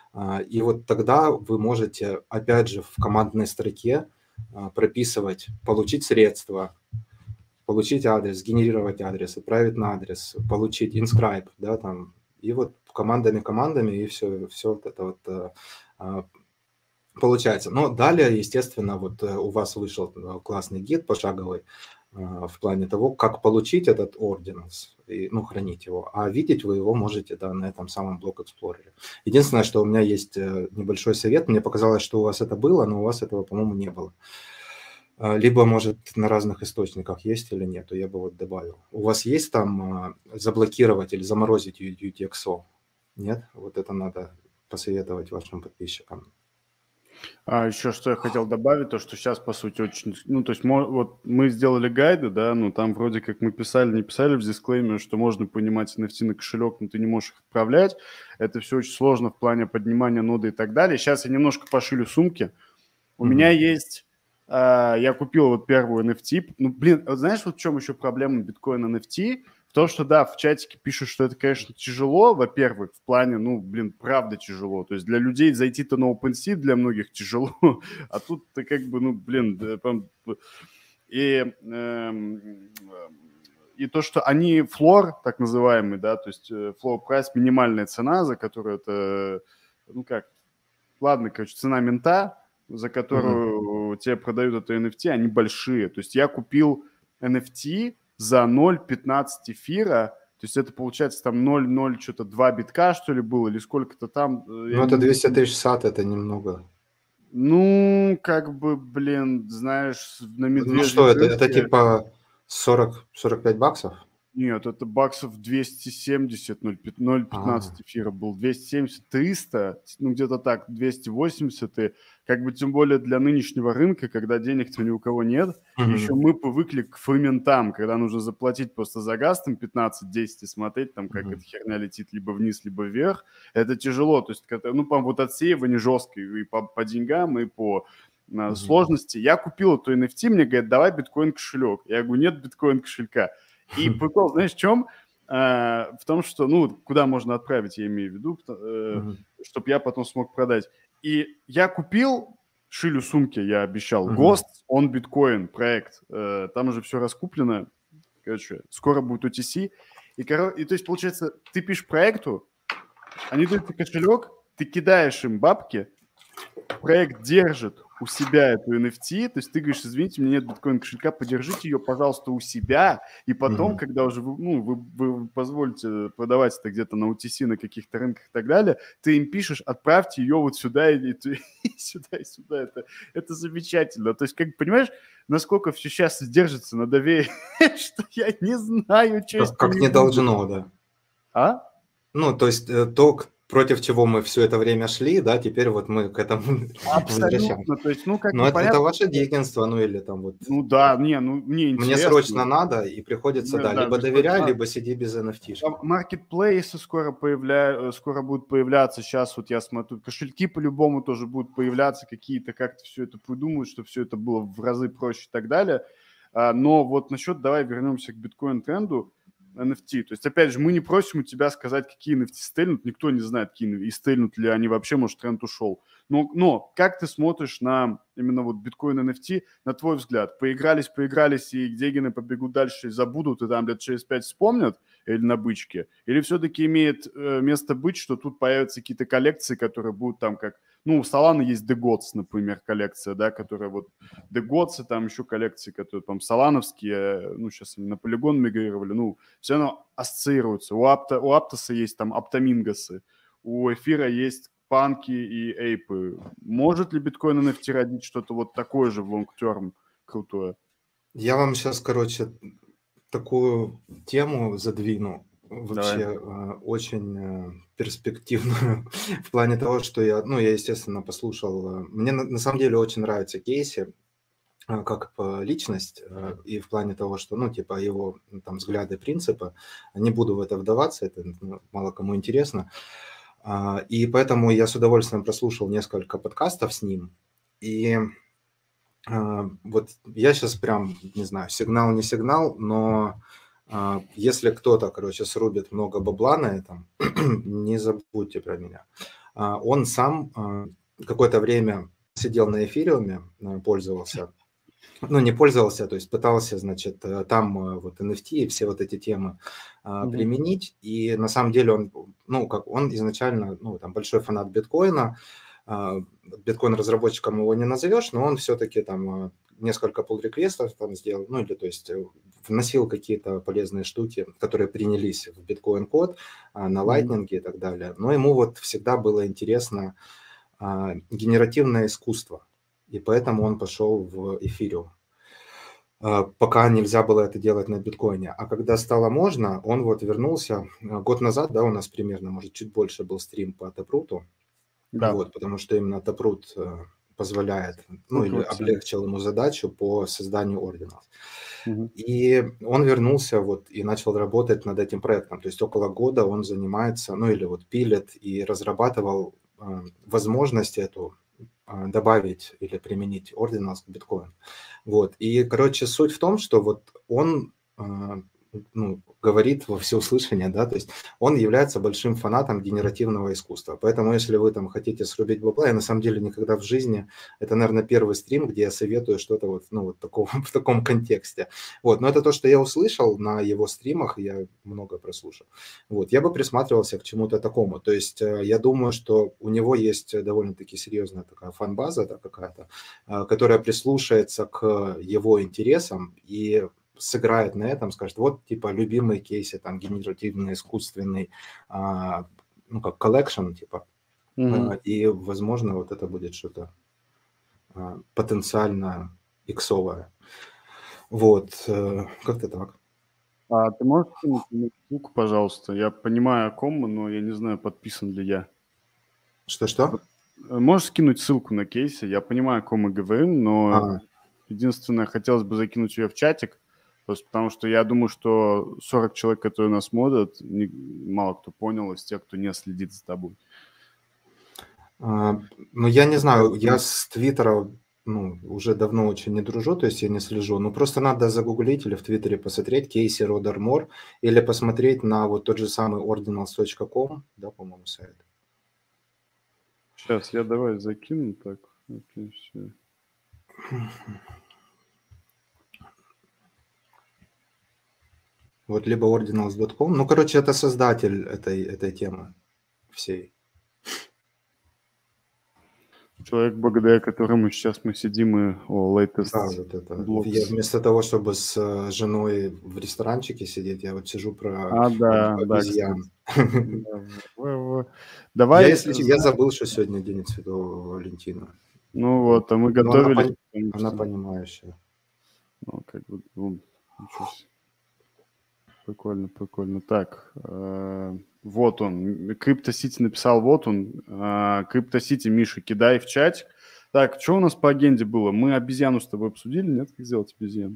И вот тогда вы можете, опять же, в командной строке прописывать, получить средства, получить адрес, генерировать адрес, отправить на адрес, получить inscribe, да, там, и вот командами-командами, и все, все вот это вот а, получается. Но далее, естественно, вот у вас вышел классный гид пошаговый а, в плане того, как получить этот ordinals, и, ну, хранить его, а видеть вы его можете, да, на этом самом Block Explorer. Единственное, что у меня есть небольшой совет, мне показалось, что у вас это было, но у вас этого, по-моему, не было. Либо, может, на разных источниках есть или нет, то я бы вот добавил. У вас есть там заблокировать или заморозить ю ти экс о? Нет? Вот это надо посоветовать вашим подписчикам. А еще что я хотел добавить, то что сейчас, по сути, очень... Ну, то есть мы, вот мы сделали гайды, да, ну, там вроде как мы писали, не писали в дисклеймере, что можно понимать эн эф ти на кошелек, но ты не можешь их отправлять. Это все очень сложно в плане поднимания ноды и так далее. Сейчас я немножко пошилю сумки. У mm-hmm. меня есть... Я купил вот первую эн эф ти. Ну, блин, вот знаешь, вот в чем еще проблема биткоин эн эф ти? В том, что, да, в чатике пишут, что это, конечно, тяжело, во-первых, в плане, ну, блин, правда тяжело. То есть для людей зайти-то на OpenSea для многих тяжело, а тут ты как бы, ну, блин, и, эм, и то, что они флор, так называемый, да, то есть floor price, минимальная цена, за которую это, ну, как, ладно, короче, цена минта, за которую mm-hmm. тебе продают это эн эф ти, они большие. То есть я купил эн эф ти за ноль целых пятнадцать эфира, то есть это получается там ноль целых ноль что-то два битка, что ли, было, или сколько-то там. Ну, это двести тысяч сат, это немного. Ну, как бы, блин, знаешь, на медвежьей Ну что, это, это типа сорок сорок пять баксов? Нет, это баксов двести семьдесят, ноль целых пятнадцать А-а-а. Эфира был, двести семьдесят, триста, ну где-то так, двести восемьдесят, и как бы тем более для нынешнего рынка, когда денег-то ни у кого нет, mm-hmm. еще мы привыкли к фрагментам, когда нужно заплатить просто за газ там пятнадцать-десять и смотреть там, как mm-hmm. эта херня летит либо вниз, либо вверх, это тяжело, то есть, ну, по вот отсеивание жесткое и по, по деньгам, и по mm-hmm. сложности. Я купил эту эн эф ти, мне говорят, давай биткоин-кошелек. Я говорю, нет биткоин-кошелька. И прикол, знаешь, в чем? А, в том, что, ну, куда можно отправить, я имею в виду, э, uh-huh. чтобы я потом смог продать. И я купил, шилю сумки, я обещал, uh-huh. Ghost on Bitcoin проект. Э, там уже все раскуплено. Короче, скоро будет о ти си. И, коро... и то есть, получается, ты пишешь проекту, они дают тебе кошелек, ты кидаешь им бабки, проект держит у себя эту эн эф ти, то есть ты говоришь, извините, у меня нет биткоин-кошелька, подержите ее, пожалуйста, у себя, и потом, mm-hmm. когда уже вы, ну, вы, вы позволите продавать это где-то на о ти си, на каких-то рынках и так далее, ты им пишешь, отправьте ее вот сюда и, и, и сюда, и сюда. Это, это замечательно. То есть, как понимаешь, насколько все сейчас держится на доверии, что я не знаю, что... Как, как не должно, да. А? Ну, то есть то, против чего мы все это время шли, да, теперь вот мы к этому возвращаемся. Абсолютно. То есть, ну, как Но бы это, это понятно, ваше что... дикенство, ну или там вот Ну да, не, ну мне мне интересно. срочно надо, и приходится, Мне, да, да, либо мне доверяй, срочно надо. либо сиди без эн эф ти-шки. Там маркетплейсы скоро, появля... скоро будут появляться. Сейчас вот я смотрю, кошельки по-любому тоже будут появляться, какие-то как-то все это придумают, чтобы все это было в разы проще и так далее. А, но вот насчет, давай вернемся к биткоин-тренду, эн эф ти. То есть, опять же, мы не просим у тебя сказать, какие эн эф ти стельнут. Никто не знает, какие и стельнут ли они вообще, может, тренд ушел. Но, но как ты смотришь на именно вот биткоин эн эф ти, на твой взгляд? Поигрались, поигрались, и Дегины побегут дальше и забудут, и там лет через пять вспомнят, или на бычке? Или все-таки имеет э, место быть, что тут появятся какие-то коллекции, которые будут там как... Ну, у Solana есть The Gods, например, коллекция, да, которая вот... The Gods, и там еще коллекции, которые там солановские, ну, сейчас они на полигон мигрировали, ну, все равно ассоциируются. У, Апта, у Аптоса есть там Аптамингосы, у Эфира есть панки и эйпы. Может ли биткоин эн эф ти родить что-то вот такое же в лонг-терм крутое? Я вам сейчас, короче, такую тему задвину, вообще э, очень э, перспективную в плане того, что я, ну, я, естественно, послушал. э, Мне на, на самом деле очень нравится Кейси, э, как по личность, э, и в плане того, что, ну, типа, его ну, там взгляды, принципы. Не буду в это вдаваться, это ну, мало кому интересно. А, И поэтому я с удовольствием прослушал несколько подкастов с ним. И а, вот я сейчас прям, не знаю, сигнал не сигнал, но а, если кто-то, короче, срубит много бабла на этом, не забудьте про меня. А, Он сам а, какое-то время сидел на эфириуме, а, пользовался, ну, не пользовался, то есть пытался, значит, э, там э, вот эн эф ти и все вот эти темы а, Мгм. применить, и на самом деле он, ну, как он изначально, ну, там, большой фанат биткоина, а, биткоин-разработчиком его не назовешь, но он все-таки там а, несколько pull-реквестов там сделал, ну, или, то есть, э, вносил какие-то полезные штуки, которые принялись в биткоин-код, а, на Мгм. Lightning и так далее, но ему вот всегда было интересно а, генеративное искусство, и поэтому он пошел в эфириум. А, Пока нельзя было это делать на биткоине. А когда стало можно, он вот вернулся а, год назад, да, у нас примерно, может, чуть больше был стрим по Taproot, Да, вот, потому что именно Taproot э, позволяет, ну, или выкрутится. облегчил ему задачу по созданию орденов. Мгм. И он вернулся вот и начал работать над этим проектом. То есть около года он занимается, ну, или вот пилит и разрабатывал э, возможность эту а, добавить или применить Ordinals к биткоину. Вот. И, короче, суть в том, что вот он а, ну, говорит во всеуслышание, да, то есть он является большим фанатом генеративного искусства. Поэтому, если вы там хотите срубить бабла, я на самом деле никогда в жизни, это, наверное, первый стрим, где я советую что-то вот, ну, вот такого, в таком контексте. Вот. Но это то, что я услышал на его стримах, я много прослушал. Вот. Я бы присматривался к чему-то такому. То есть э, я думаю, что у него есть довольно-таки серьезная такая фан-база, да, какая-то, э, которая прислушается к его интересам и сыграет на этом, скажет, вот, типа, любимый кейсы, там, генеративный, искусственный, а, ну, как коллекшн, типа, Мгм. а, и, возможно, вот это будет что-то а, потенциально иксовое. Вот, э, как-то так. А ты можешь скинуть мне ссылку, пожалуйста? Я понимаю, о ком мы, но я не знаю, подписан ли я. Что-что? Э, Можешь скинуть ссылку на кейсы? Я понимаю, о ком мы говорим, но А, единственное, хотелось бы закинуть ее в чатик, просто потому что я думаю, что сорок человек, которые нас смотрят, не- мало кто понял из тех, кто не следит за тобой. а, ну, я не знаю, я Поэтому с Твиттера, ну, уже давно очень не дружу, то есть я не слежу. Ну, просто надо загуглить или в Твиттере посмотреть Кейси Родермор, или посмотреть на вот тот же самый ordinals точка ком, да, по-моему, сайт. сейчас я давай закину так. Окей, все. Вот либо ordinals точка ком. Ну, короче, это создатель этой, этой темы всей. Человек, благодаря которому сейчас мы сидим и о Да, latest вот это. Я blogs. вместо того, чтобы с э, женой в ресторанчике сидеть, я вот сижу про А, об- да, да, кстати. обезьян. Да, в- в- Я, Давай, если я забыл, что сегодня день Святого Валентина. ну вот, а мы Но она, готовились, пон- потому она что, понимающая. ну, как бы, ну, ничего себе. Прикольно, прикольно. Так, э, Вот он. CryptoCity написал, вот он. CryptoCity, Миша, кидай в чатик. Так, что у нас по агенде было? Мы обезьяну с тобой обсудили, нет? Как сделать обезьяну?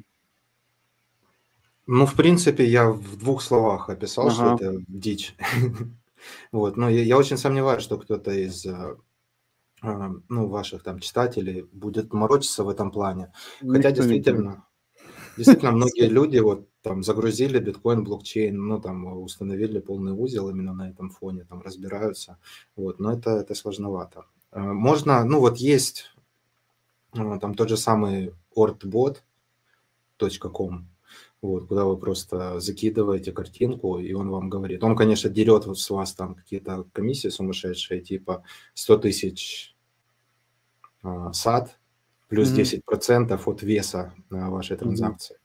Ну, в принципе, я в двух словах описал, что Ага. это дичь. Вот, но я, я очень сомневаюсь, что кто-то из а, а, ну, ваших там читателей будет морочиться в этом плане. Хотя Никто не будет. действительно, действительно многие люди вот там загрузили биткоин, блокчейн, ну там установили полный узел именно на этом фоне, там разбираются. Вот, но это, это сложновато. А, Можно, ну вот есть а, там тот же самый ortbot точка ком, вот, куда вы просто закидываете картинку, и он вам говорит. Он, конечно, дерет вот с вас там какие-то комиссии сумасшедшие, типа сто тысяч а, сат плюс Мгм. десять процентов от веса а, вашей Мгм. транзакции.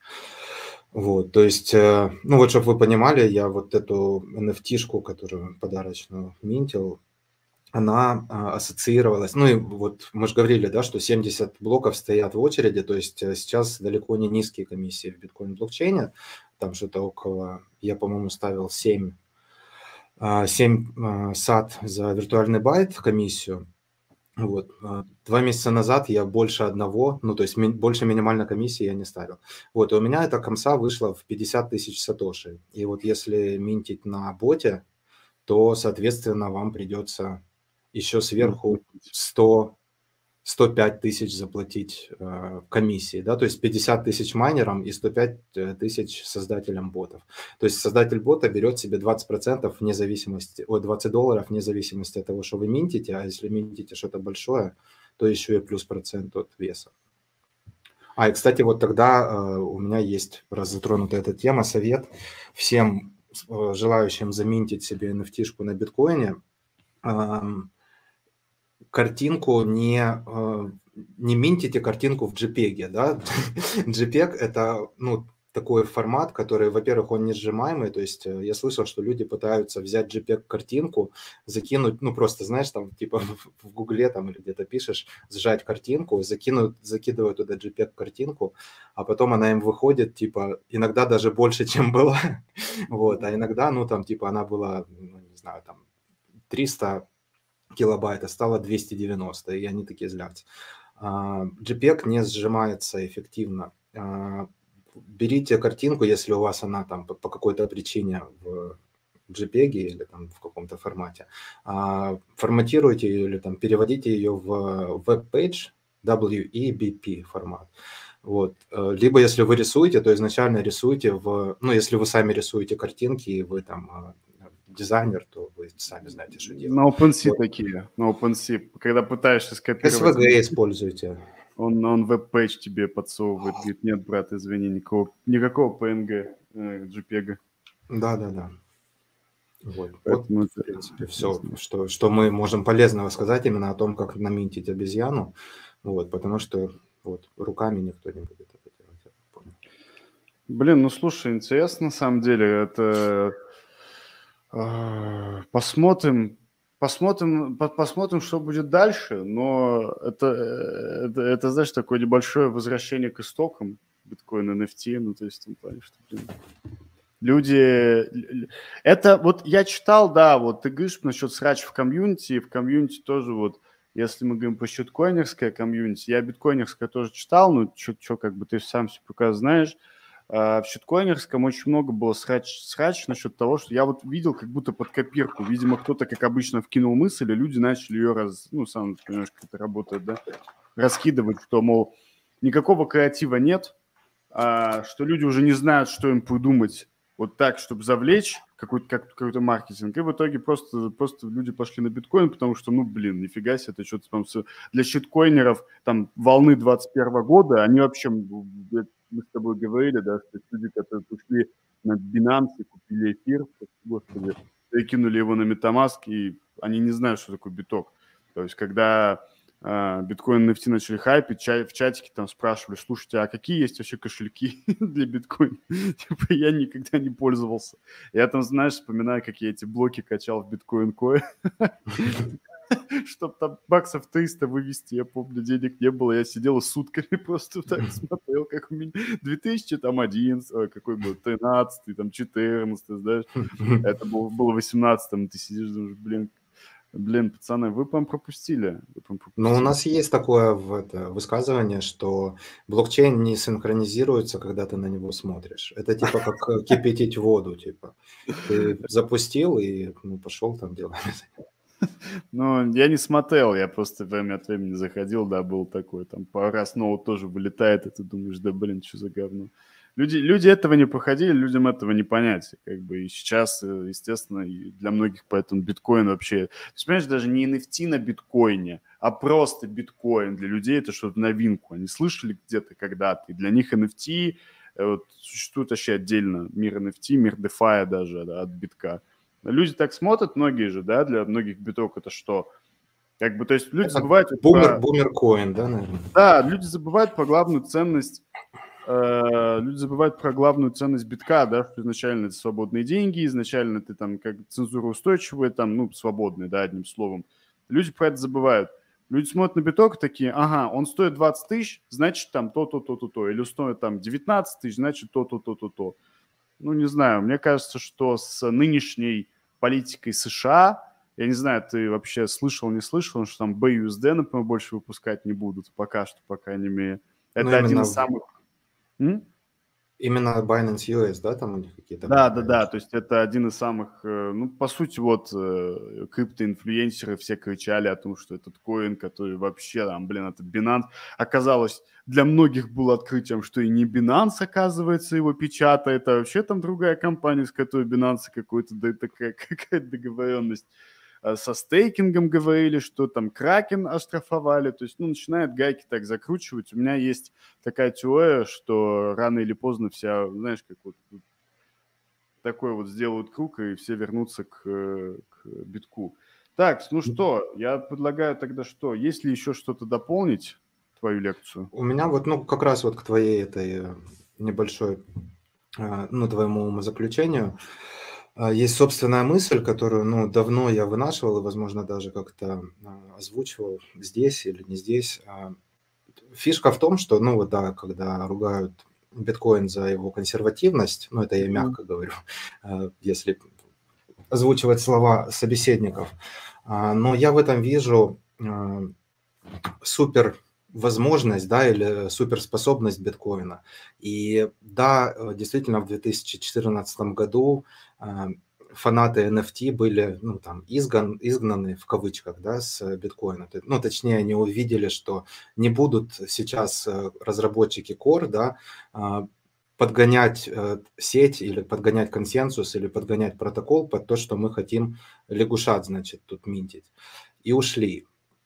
Вот, то есть, э, ну вот, чтобы вы понимали, я вот эту эн эф ти-шку, которую подарочную минтил, она а, ассоциировалась, ну и вот мы же говорили, да, что семьдесят блоков стоят в очереди, то есть э, сейчас далеко не низкие комиссии в биткоин-блокчейне, там что-то около, я, по-моему, ставил семь, а, семь а, сат за виртуальный байт комиссию. Вот. а, Два месяца назад я больше одного, ну, то есть ми- больше минимальной комиссии я не ставил. Вот, и у меня эта комса вышла в пятьдесят тысяч сатоши. И вот если минтить на боте, то, соответственно, вам придется еще сверху Заплатить. сто сто пять тысяч заплатить э, комиссии, да, то есть пятьдесят тысяч майнерам и сто пять тысяч создателям ботов. То есть создатель бота берет себе двадцать процентов вне зависимости, ой, двадцать долларов вне зависимости от того, что вы минтите, а если минтите что-то большое, то еще и плюс процент от веса. А, и, кстати, вот тогда э, у меня есть, раз затронута эта тема, совет всем э, желающим заминтить себе эн эф ти-шку на биткоине, эм, картинку не, э, не минтите картинку в джей пи и джи, да. джей пи и джи – это, ну, такой формат, который, во-первых, он не сжимаемый, то есть э, я слышал, что люди пытаются взять джей пи и джи-картинку, закинуть, ну, просто, знаешь, там, типа в Гугле там или где-то пишешь, сжать картинку, закинуть, закидывают туда джей пи и джи-картинку, а потом она им выходит, типа, иногда даже больше, чем была, вот, а иногда, ну, там, типа, она была, ну, не знаю, там, триста килобайта стало двести девяносто, и они такие злятся. А, джей пи и джи не сжимается эффективно. А, Берите картинку, если у вас она там по, по какой-то причине в джей пи и джи или там в каком-то формате, а, форматируйте ее или там переводите ее в WebPage, дабл ю и би пи формат. Вот. Э, Либо если вы рисуете, то изначально рисуйте в... Ну, если вы сами рисуете картинки, и вы там а, дизайнер, то вы сами знаете, что делать. На OpenSea Вот. такие, на OpenSea. Когда пытаешься скопировать, эс ви джи используйте. он, он веб-пейдж тебе подсовывает, говорит, нет, брат, извини, никакого, никакого пи эн джи, э, джей пи и джи. Да, да, да. Вот, вот Поэтому в это принципе, все, интересно. что, что мы можем полезного сказать именно о том, как наминтить обезьяну. Вот, потому что вот руками никто не будет это делать. Я так понял. Блин, ну слушай, интересно на самом деле. Это э, посмотрим, посмотрим, по- посмотрим, что будет дальше. Но это, э, это, это, знаешь, такое небольшое возвращение к истокам биткоин, эн эф ти. Ну, то есть в том плане, что, блин, люди... л- л- Это вот я читал, да, вот ты говоришь насчет срач в комьюнити, и в комьюнити тоже вот, если мы говорим про щиткоинерское комьюнити, я биткоинерское тоже читал, ну, что, как бы ты сам себе пока знаешь, а в щиткоинерском очень много было срач, срач насчет того, что я вот видел как будто под копирку. Видимо, кто-то, как обычно, вкинул мысль, и люди начали ее раз... Ну, сам понимаешь, как это работает, да? Раскидывать, что, мол, никакого креатива нет, а, что люди уже не знают, что им придумать вот так, чтобы завлечь какой-то, как, какой-то маркетинг. И в итоге просто, просто люди пошли на биткоин, потому что, ну, блин, нифига себе, это что-то там... всё- Для щиткоинеров там волны двадцать первого года, они вообще, м, мы с тобой говорили, да, что люди, которые пришли на Binance и купили эфир, господи, перекинули его на MetaMask, и они не знают, что такое биток. То есть, когда а, биткоин эн эф ти начали хайпить, ча- в чатике там спрашивали, слушайте, а какие есть вообще кошельки для биткоина? Типа я никогда не пользовался. Я там, знаешь, вспоминаю, как я эти блоки качал в биткоин кое. чтобы там баксов триста вывести, я помню, денег не было, я сидел сутками просто так смотрел, как у меня две тысячи там одиннадцатый, какой был, тринадцатый, там четырнадцатый, знаешь, это было, было восемнадцатым, ты сидишь, думаешь, блин, блин, пацаны, вы прям пропустили. Вы прям пропустили. Но у нас есть такое в это, высказывание, что блокчейн не синхронизируется, когда ты на него смотришь. Это типа как кипятить воду, типа. Ты запустил и ну, пошел там делать. Ну, я не смотрел, я просто время от времени заходил, да, был такой, там пару раз ноут тоже вылетает, и ты думаешь, да, блин, что за говно. Люди, люди этого не проходили, людям этого не понять. Как бы и сейчас, естественно, и для многих поэтому биткоин вообще... То есть, понимаешь, даже не эн эф ти на биткоине, а просто биткоин для людей это что-то новинку. Они слышали где-то когда-то, и для них эн эф ти вот, существует вообще отдельно. Мир эн эф ти, мир DeFi даже, да, от битка. Люди так смотрят, многие же, да, для многих биток это что? Как бы, то есть люди Это забывают... Бумер, про... бумер-коин, да, наверное? Да, люди забывают про главную ценность, э, люди забывают про главную ценность битка, да, что изначально это свободные деньги, изначально ты там как цензуроустойчивый, там, ну, свободный, да, одним словом. Люди про это забывают. Люди смотрят на биток такие, ага, он стоит двадцать тысяч, значит, там то-то, то-то, то. Или стоит там девятнадцать тысяч, значит, то-то, то-то, то. Ну, не знаю, мне кажется, что с нынешней политикой США, я не знаю, ты вообще слышал, не слышал, что там би ю эс ди, например, больше выпускать не будут, пока что, по крайней мере. Это ну, один из в... самых... М? Именно Binance ю эс, да, там у них какие-то... Да, да, да, то есть это один из самых, ну, по сути, вот, криптоинфлюенсеры все кричали о том, что этот коин, который вообще, там, блин, это Binance, оказалось, для многих было открытием, что и не Binance, оказывается, его печатает, а вообще там другая компания, с которой Binance какой-то, да, такая какая-то договоренность. Со стейкингом говорили, что там Кракен оштрафовали, то есть, ну, начинают гайки так закручивать. У меня есть такая теория, что рано или поздно вся, знаешь, как вот такой вот сделают круг, и все вернутся к, к битку. Так, ну что, я предлагаю тогда что? Есть ли еще что-то дополнить, твою лекцию? У меня вот, ну, как раз вот к твоей этой небольшой, ну, твоему умозаключению, есть собственная мысль, которую, ну, давно я вынашивал и, возможно, даже как-то озвучивал здесь или не здесь. Фишка в том, что, ну, вот, да, когда ругают биткоин за его консервативность, ну, это я мягко говорю, если озвучивать слова собеседников, но я в этом вижу супер возможность, да, или суперспособность биткоина. И да, действительно, в две тысячи четырнадцатом году фанаты эн эф ти были, ну, там, изган, изгнаны, в кавычках, да, с биткоина. Ну, точнее, они увидели, что не будут сейчас разработчики Core, да, подгонять сеть или подгонять консенсус или подгонять протокол под то, что мы хотим лягушат, значит, тут минтить. И ушли.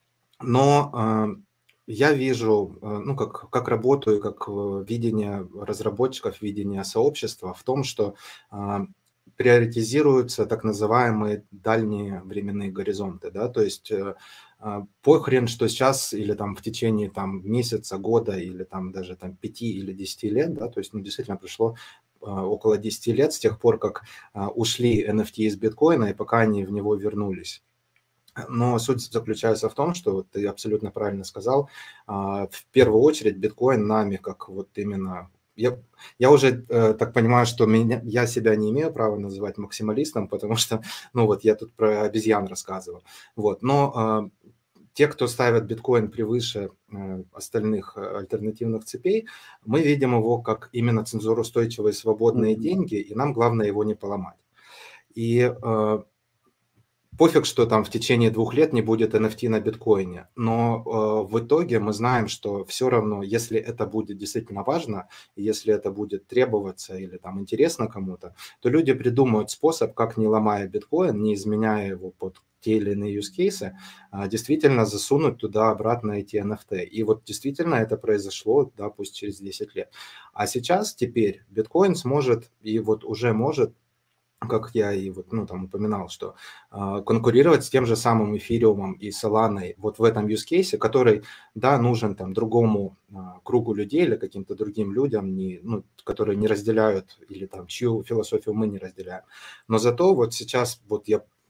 Но я вижу, ну, как, как работаю, как видение разработчиков, видение сообщества в том, что приоритизируются так называемые дальние временные горизонты, да, то есть похрен, что сейчас или там в течение там месяца, года или там даже там пяти или десяти лет, да, то есть, ну, действительно прошло около десяти лет с тех пор, как ушли эн эф ти из биткоина и пока они в него вернулись. Но суть заключается в том, что вот ты абсолютно правильно сказал, в первую очередь биткоин нами, как вот именно... Я, я уже э, так понимаю, что меня, я себя не имею права называть максималистом, потому что, ну вот, я тут про обезьян рассказывал. Вот, но э, те, кто ставят биткоин превыше э, остальных альтернативных цепей, мы видим его как именно цензуроустойчивые свободные mm-hmm. деньги, и нам главное его не поломать. И... Э, Пофиг, что там в течение двух лет не будет эн эф ти на биткоине, но э, в итоге мы знаем, что все равно, если это будет действительно важно, если это будет требоваться или там интересно кому-то, то люди придумают способ, как не ломая биткоин, не изменяя его под те или иные use cases, а действительно засунуть туда обратно эти эн эф ти. И вот действительно это произошло, да, пусть через десять лет. А сейчас теперь биткоин сможет и вот уже может, как я и вот, ну, там упоминал, что э, конкурировать с тем же самым эфириумом и Solana вот в этом use case, который, да, нужен там другому э, кругу людей или каким-то другим людям, не, ну, которые не разделяют или там чью философию мы не разделяем. Но зато вот сейчас вот я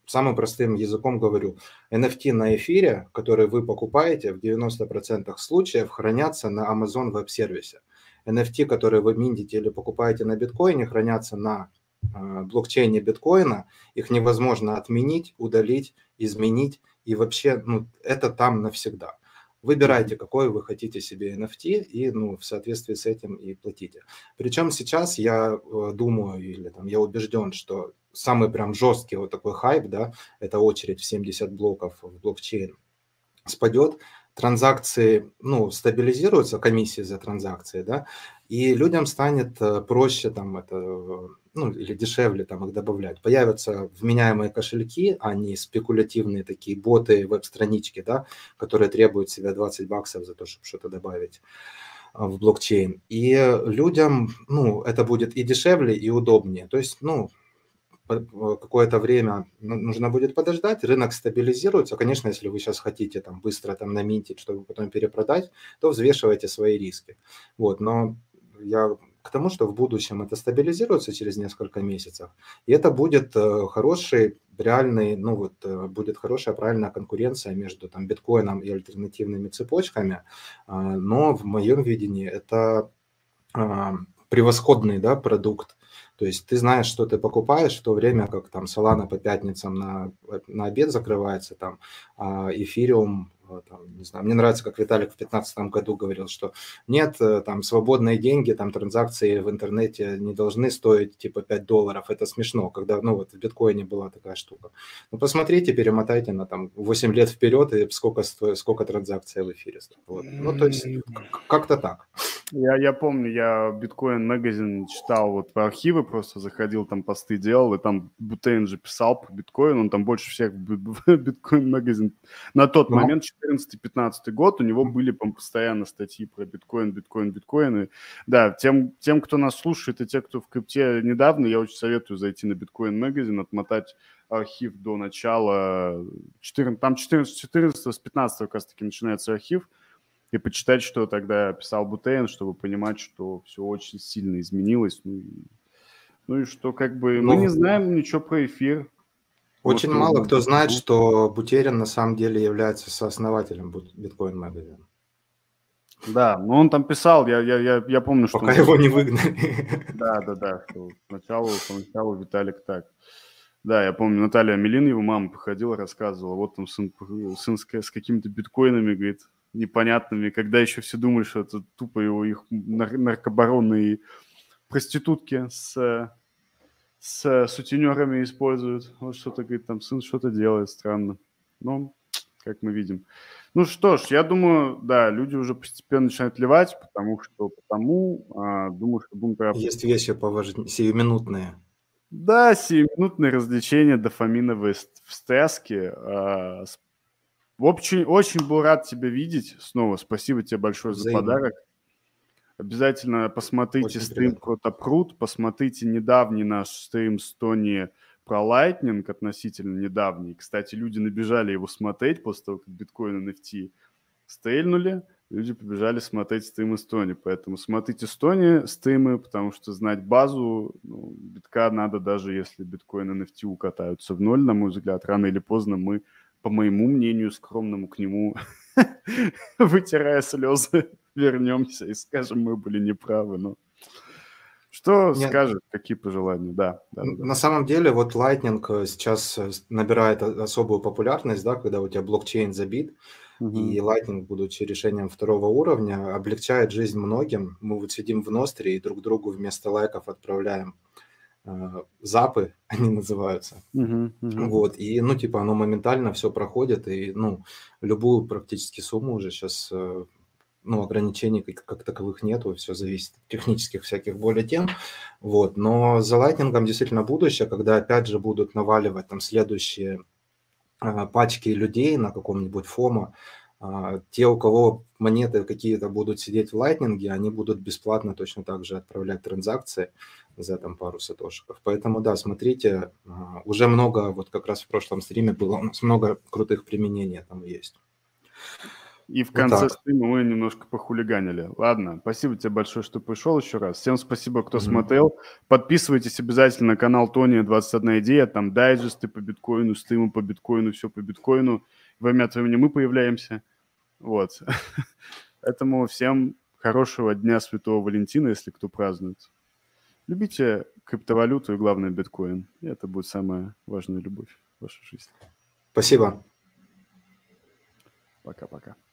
самым простым языком говорю, эн эф ти на эфире, которые вы покупаете, в девяноста процентах случаев хранятся на Amazon веб-сервисе. эн эф ти, которые вы минтите или покупаете на биткоине, хранятся на блокчейне биткоина, их невозможно отменить, удалить, изменить, и вообще, ну, это там навсегда. Выбирайте, какой вы хотите себе эн эф ти, и, ну, в соответствии с этим и платите. Причем сейчас я думаю, или там я убежден, что самый прям жесткий вот такой хайп, да, это очередь в семьдесят блоков в блокчейн спадет, транзакции, ну, стабилизируются, комиссии за транзакции, да, и людям станет проще там это, ну, или дешевле там их добавлять. Появятся вменяемые кошельки, а не спекулятивные такие боты, веб-странички, да, которые требуют себе двадцать баксов за то, чтобы что-то добавить в блокчейн. И людям, ну, это будет и дешевле, и удобнее. То есть, ну, какое-то время нужно будет подождать, рынок стабилизируется. Конечно, если вы сейчас хотите там быстро там наминтить, чтобы потом перепродать, то взвешивайте свои риски. Вот, но я к тому, что в будущем это стабилизируется через несколько месяцев, и это будет хороший, реальный, ну вот, будет хорошая, правильная конкуренция между там биткоином и альтернативными цепочками, но в моем видении это превосходный, да, продукт. То есть ты знаешь, что ты покупаешь, в то время как там Solana по пятницам на, на обед закрывается, там, а эфириум, там, не знаю, мне нравится, как Виталик в две тысячи пятнадцатом году говорил, что нет, там свободные деньги, там транзакции в интернете не должны стоить типа пять долларов, это смешно, когда, ну вот в биткоине была такая штука. Ну посмотрите, перемотайте на там восемь лет вперед и сколько, стоит, сколько транзакций в эфире стоит. Вот. Ну то есть как-то так. Я, я помню, я биткоин магазин читал, вот по архивы просто заходил, там посты делал, и там Бутейн же писал про биткоин, он там больше всех биткоин магазин. На тот ну. момент, четырнадцатый-пятнадцатый год, у него были постоянно статьи про биткоин, биткоин, биткоин. И, да, тем, тем, кто нас слушает, и те, кто в крипте недавно, я очень советую зайти на биткоин магазин, отмотать архив до начала, четырнадцатого, там четырнадцатого, с пятнадцатого как раз таки начинается архив, и почитать, что тогда писал Бутейн, чтобы понимать, что все очень сильно изменилось. Ну и, ну и что как бы ну, мы не знаем ничего про эфир. Очень Может, мало кто знает, что Бутерин на самом деле является сооснователем биткоин магазина. Да, но он там писал, я, я, я, я помню, что... Пока он... его не выгнали. Да, да, да, что поначалу, поначалу Виталик так. Да, я помню, Наталья Амелин, его мама приходила, рассказывала, вот там сын, сын с, с какими-то биткоинами, говорит, непонятными, когда еще все думали, что это тупо его их наркобароны и проститутки с, с сутенерами используют. Вот что-то, говорит, там сын что-то делает странно. Ну, как мы видим. Ну что ж, я думаю, да, люди уже постепенно начинают ливать, потому что, потому, а, думаю, что будем... Есть вещи поважнее, сиюминутные. Да, сиюминутные развлечения, дофаминовые встряски, а, Очень, очень был рад тебя видеть снова. Спасибо тебе большое за подарок. Обязательно посмотрите очень стрим приятно. Про Taproot, посмотрите недавний наш стрим с Тони про Lightning, относительно недавний. Кстати, люди набежали его смотреть после того, как биткоин эн эф ти стрельнули. Люди побежали смотреть стримы с Тони. Поэтому смотрите с Тони стримы, потому что знать базу ну, битка надо, даже если биткоин эн эф ти укатаются в ноль, на мой взгляд. Рано или поздно мы, по моему мнению, скромному к нему, вытирая слезы, вернемся и скажем, мы были неправы. Но что Нет. скажешь, какие пожелания? Да, да, На да. самом деле, вот Lightning сейчас набирает особую популярность, да, когда у тебя блокчейн забит, uh-huh. и Lightning, будучи решением второго уровня, облегчает жизнь многим. Мы вот сидим в Ностре и друг другу вместо лайков отправляем запы, они называются. Uh-huh, uh-huh. Вот, и, ну, типа, оно моментально все проходит, и, ну, любую практически сумму уже сейчас, ну, ограничений как, как таковых нету, все зависит от технических всяких более тем, вот, но за Lightning действительно будущее, когда, опять же, будут наваливать там следующие а, пачки людей на каком-нибудь фомо, а, те, у кого монеты какие-то будут сидеть в Lightning, они будут бесплатно точно так же отправлять транзакции за там пару сатошиков. Поэтому, да, смотрите, уже много, вот как раз в прошлом стриме было у нас много крутых применений там есть. И в Вот конце так. стрима мы немножко похулиганили. Ладно, спасибо тебе большое, что пришел еще раз. Всем спасибо, кто Мгм. смотрел. Подписывайтесь обязательно на канал Тони двадцать одна идея. Там дайджесты по биткоину, стримы по биткоину, все по биткоину. Время от времени мы появляемся. Вот. Поэтому всем хорошего дня Святого Валентина, если кто празднует. Любите криптовалюту и, главное, биткоин. И это будет самая важная любовь в вашей жизни. Спасибо. Пока-пока.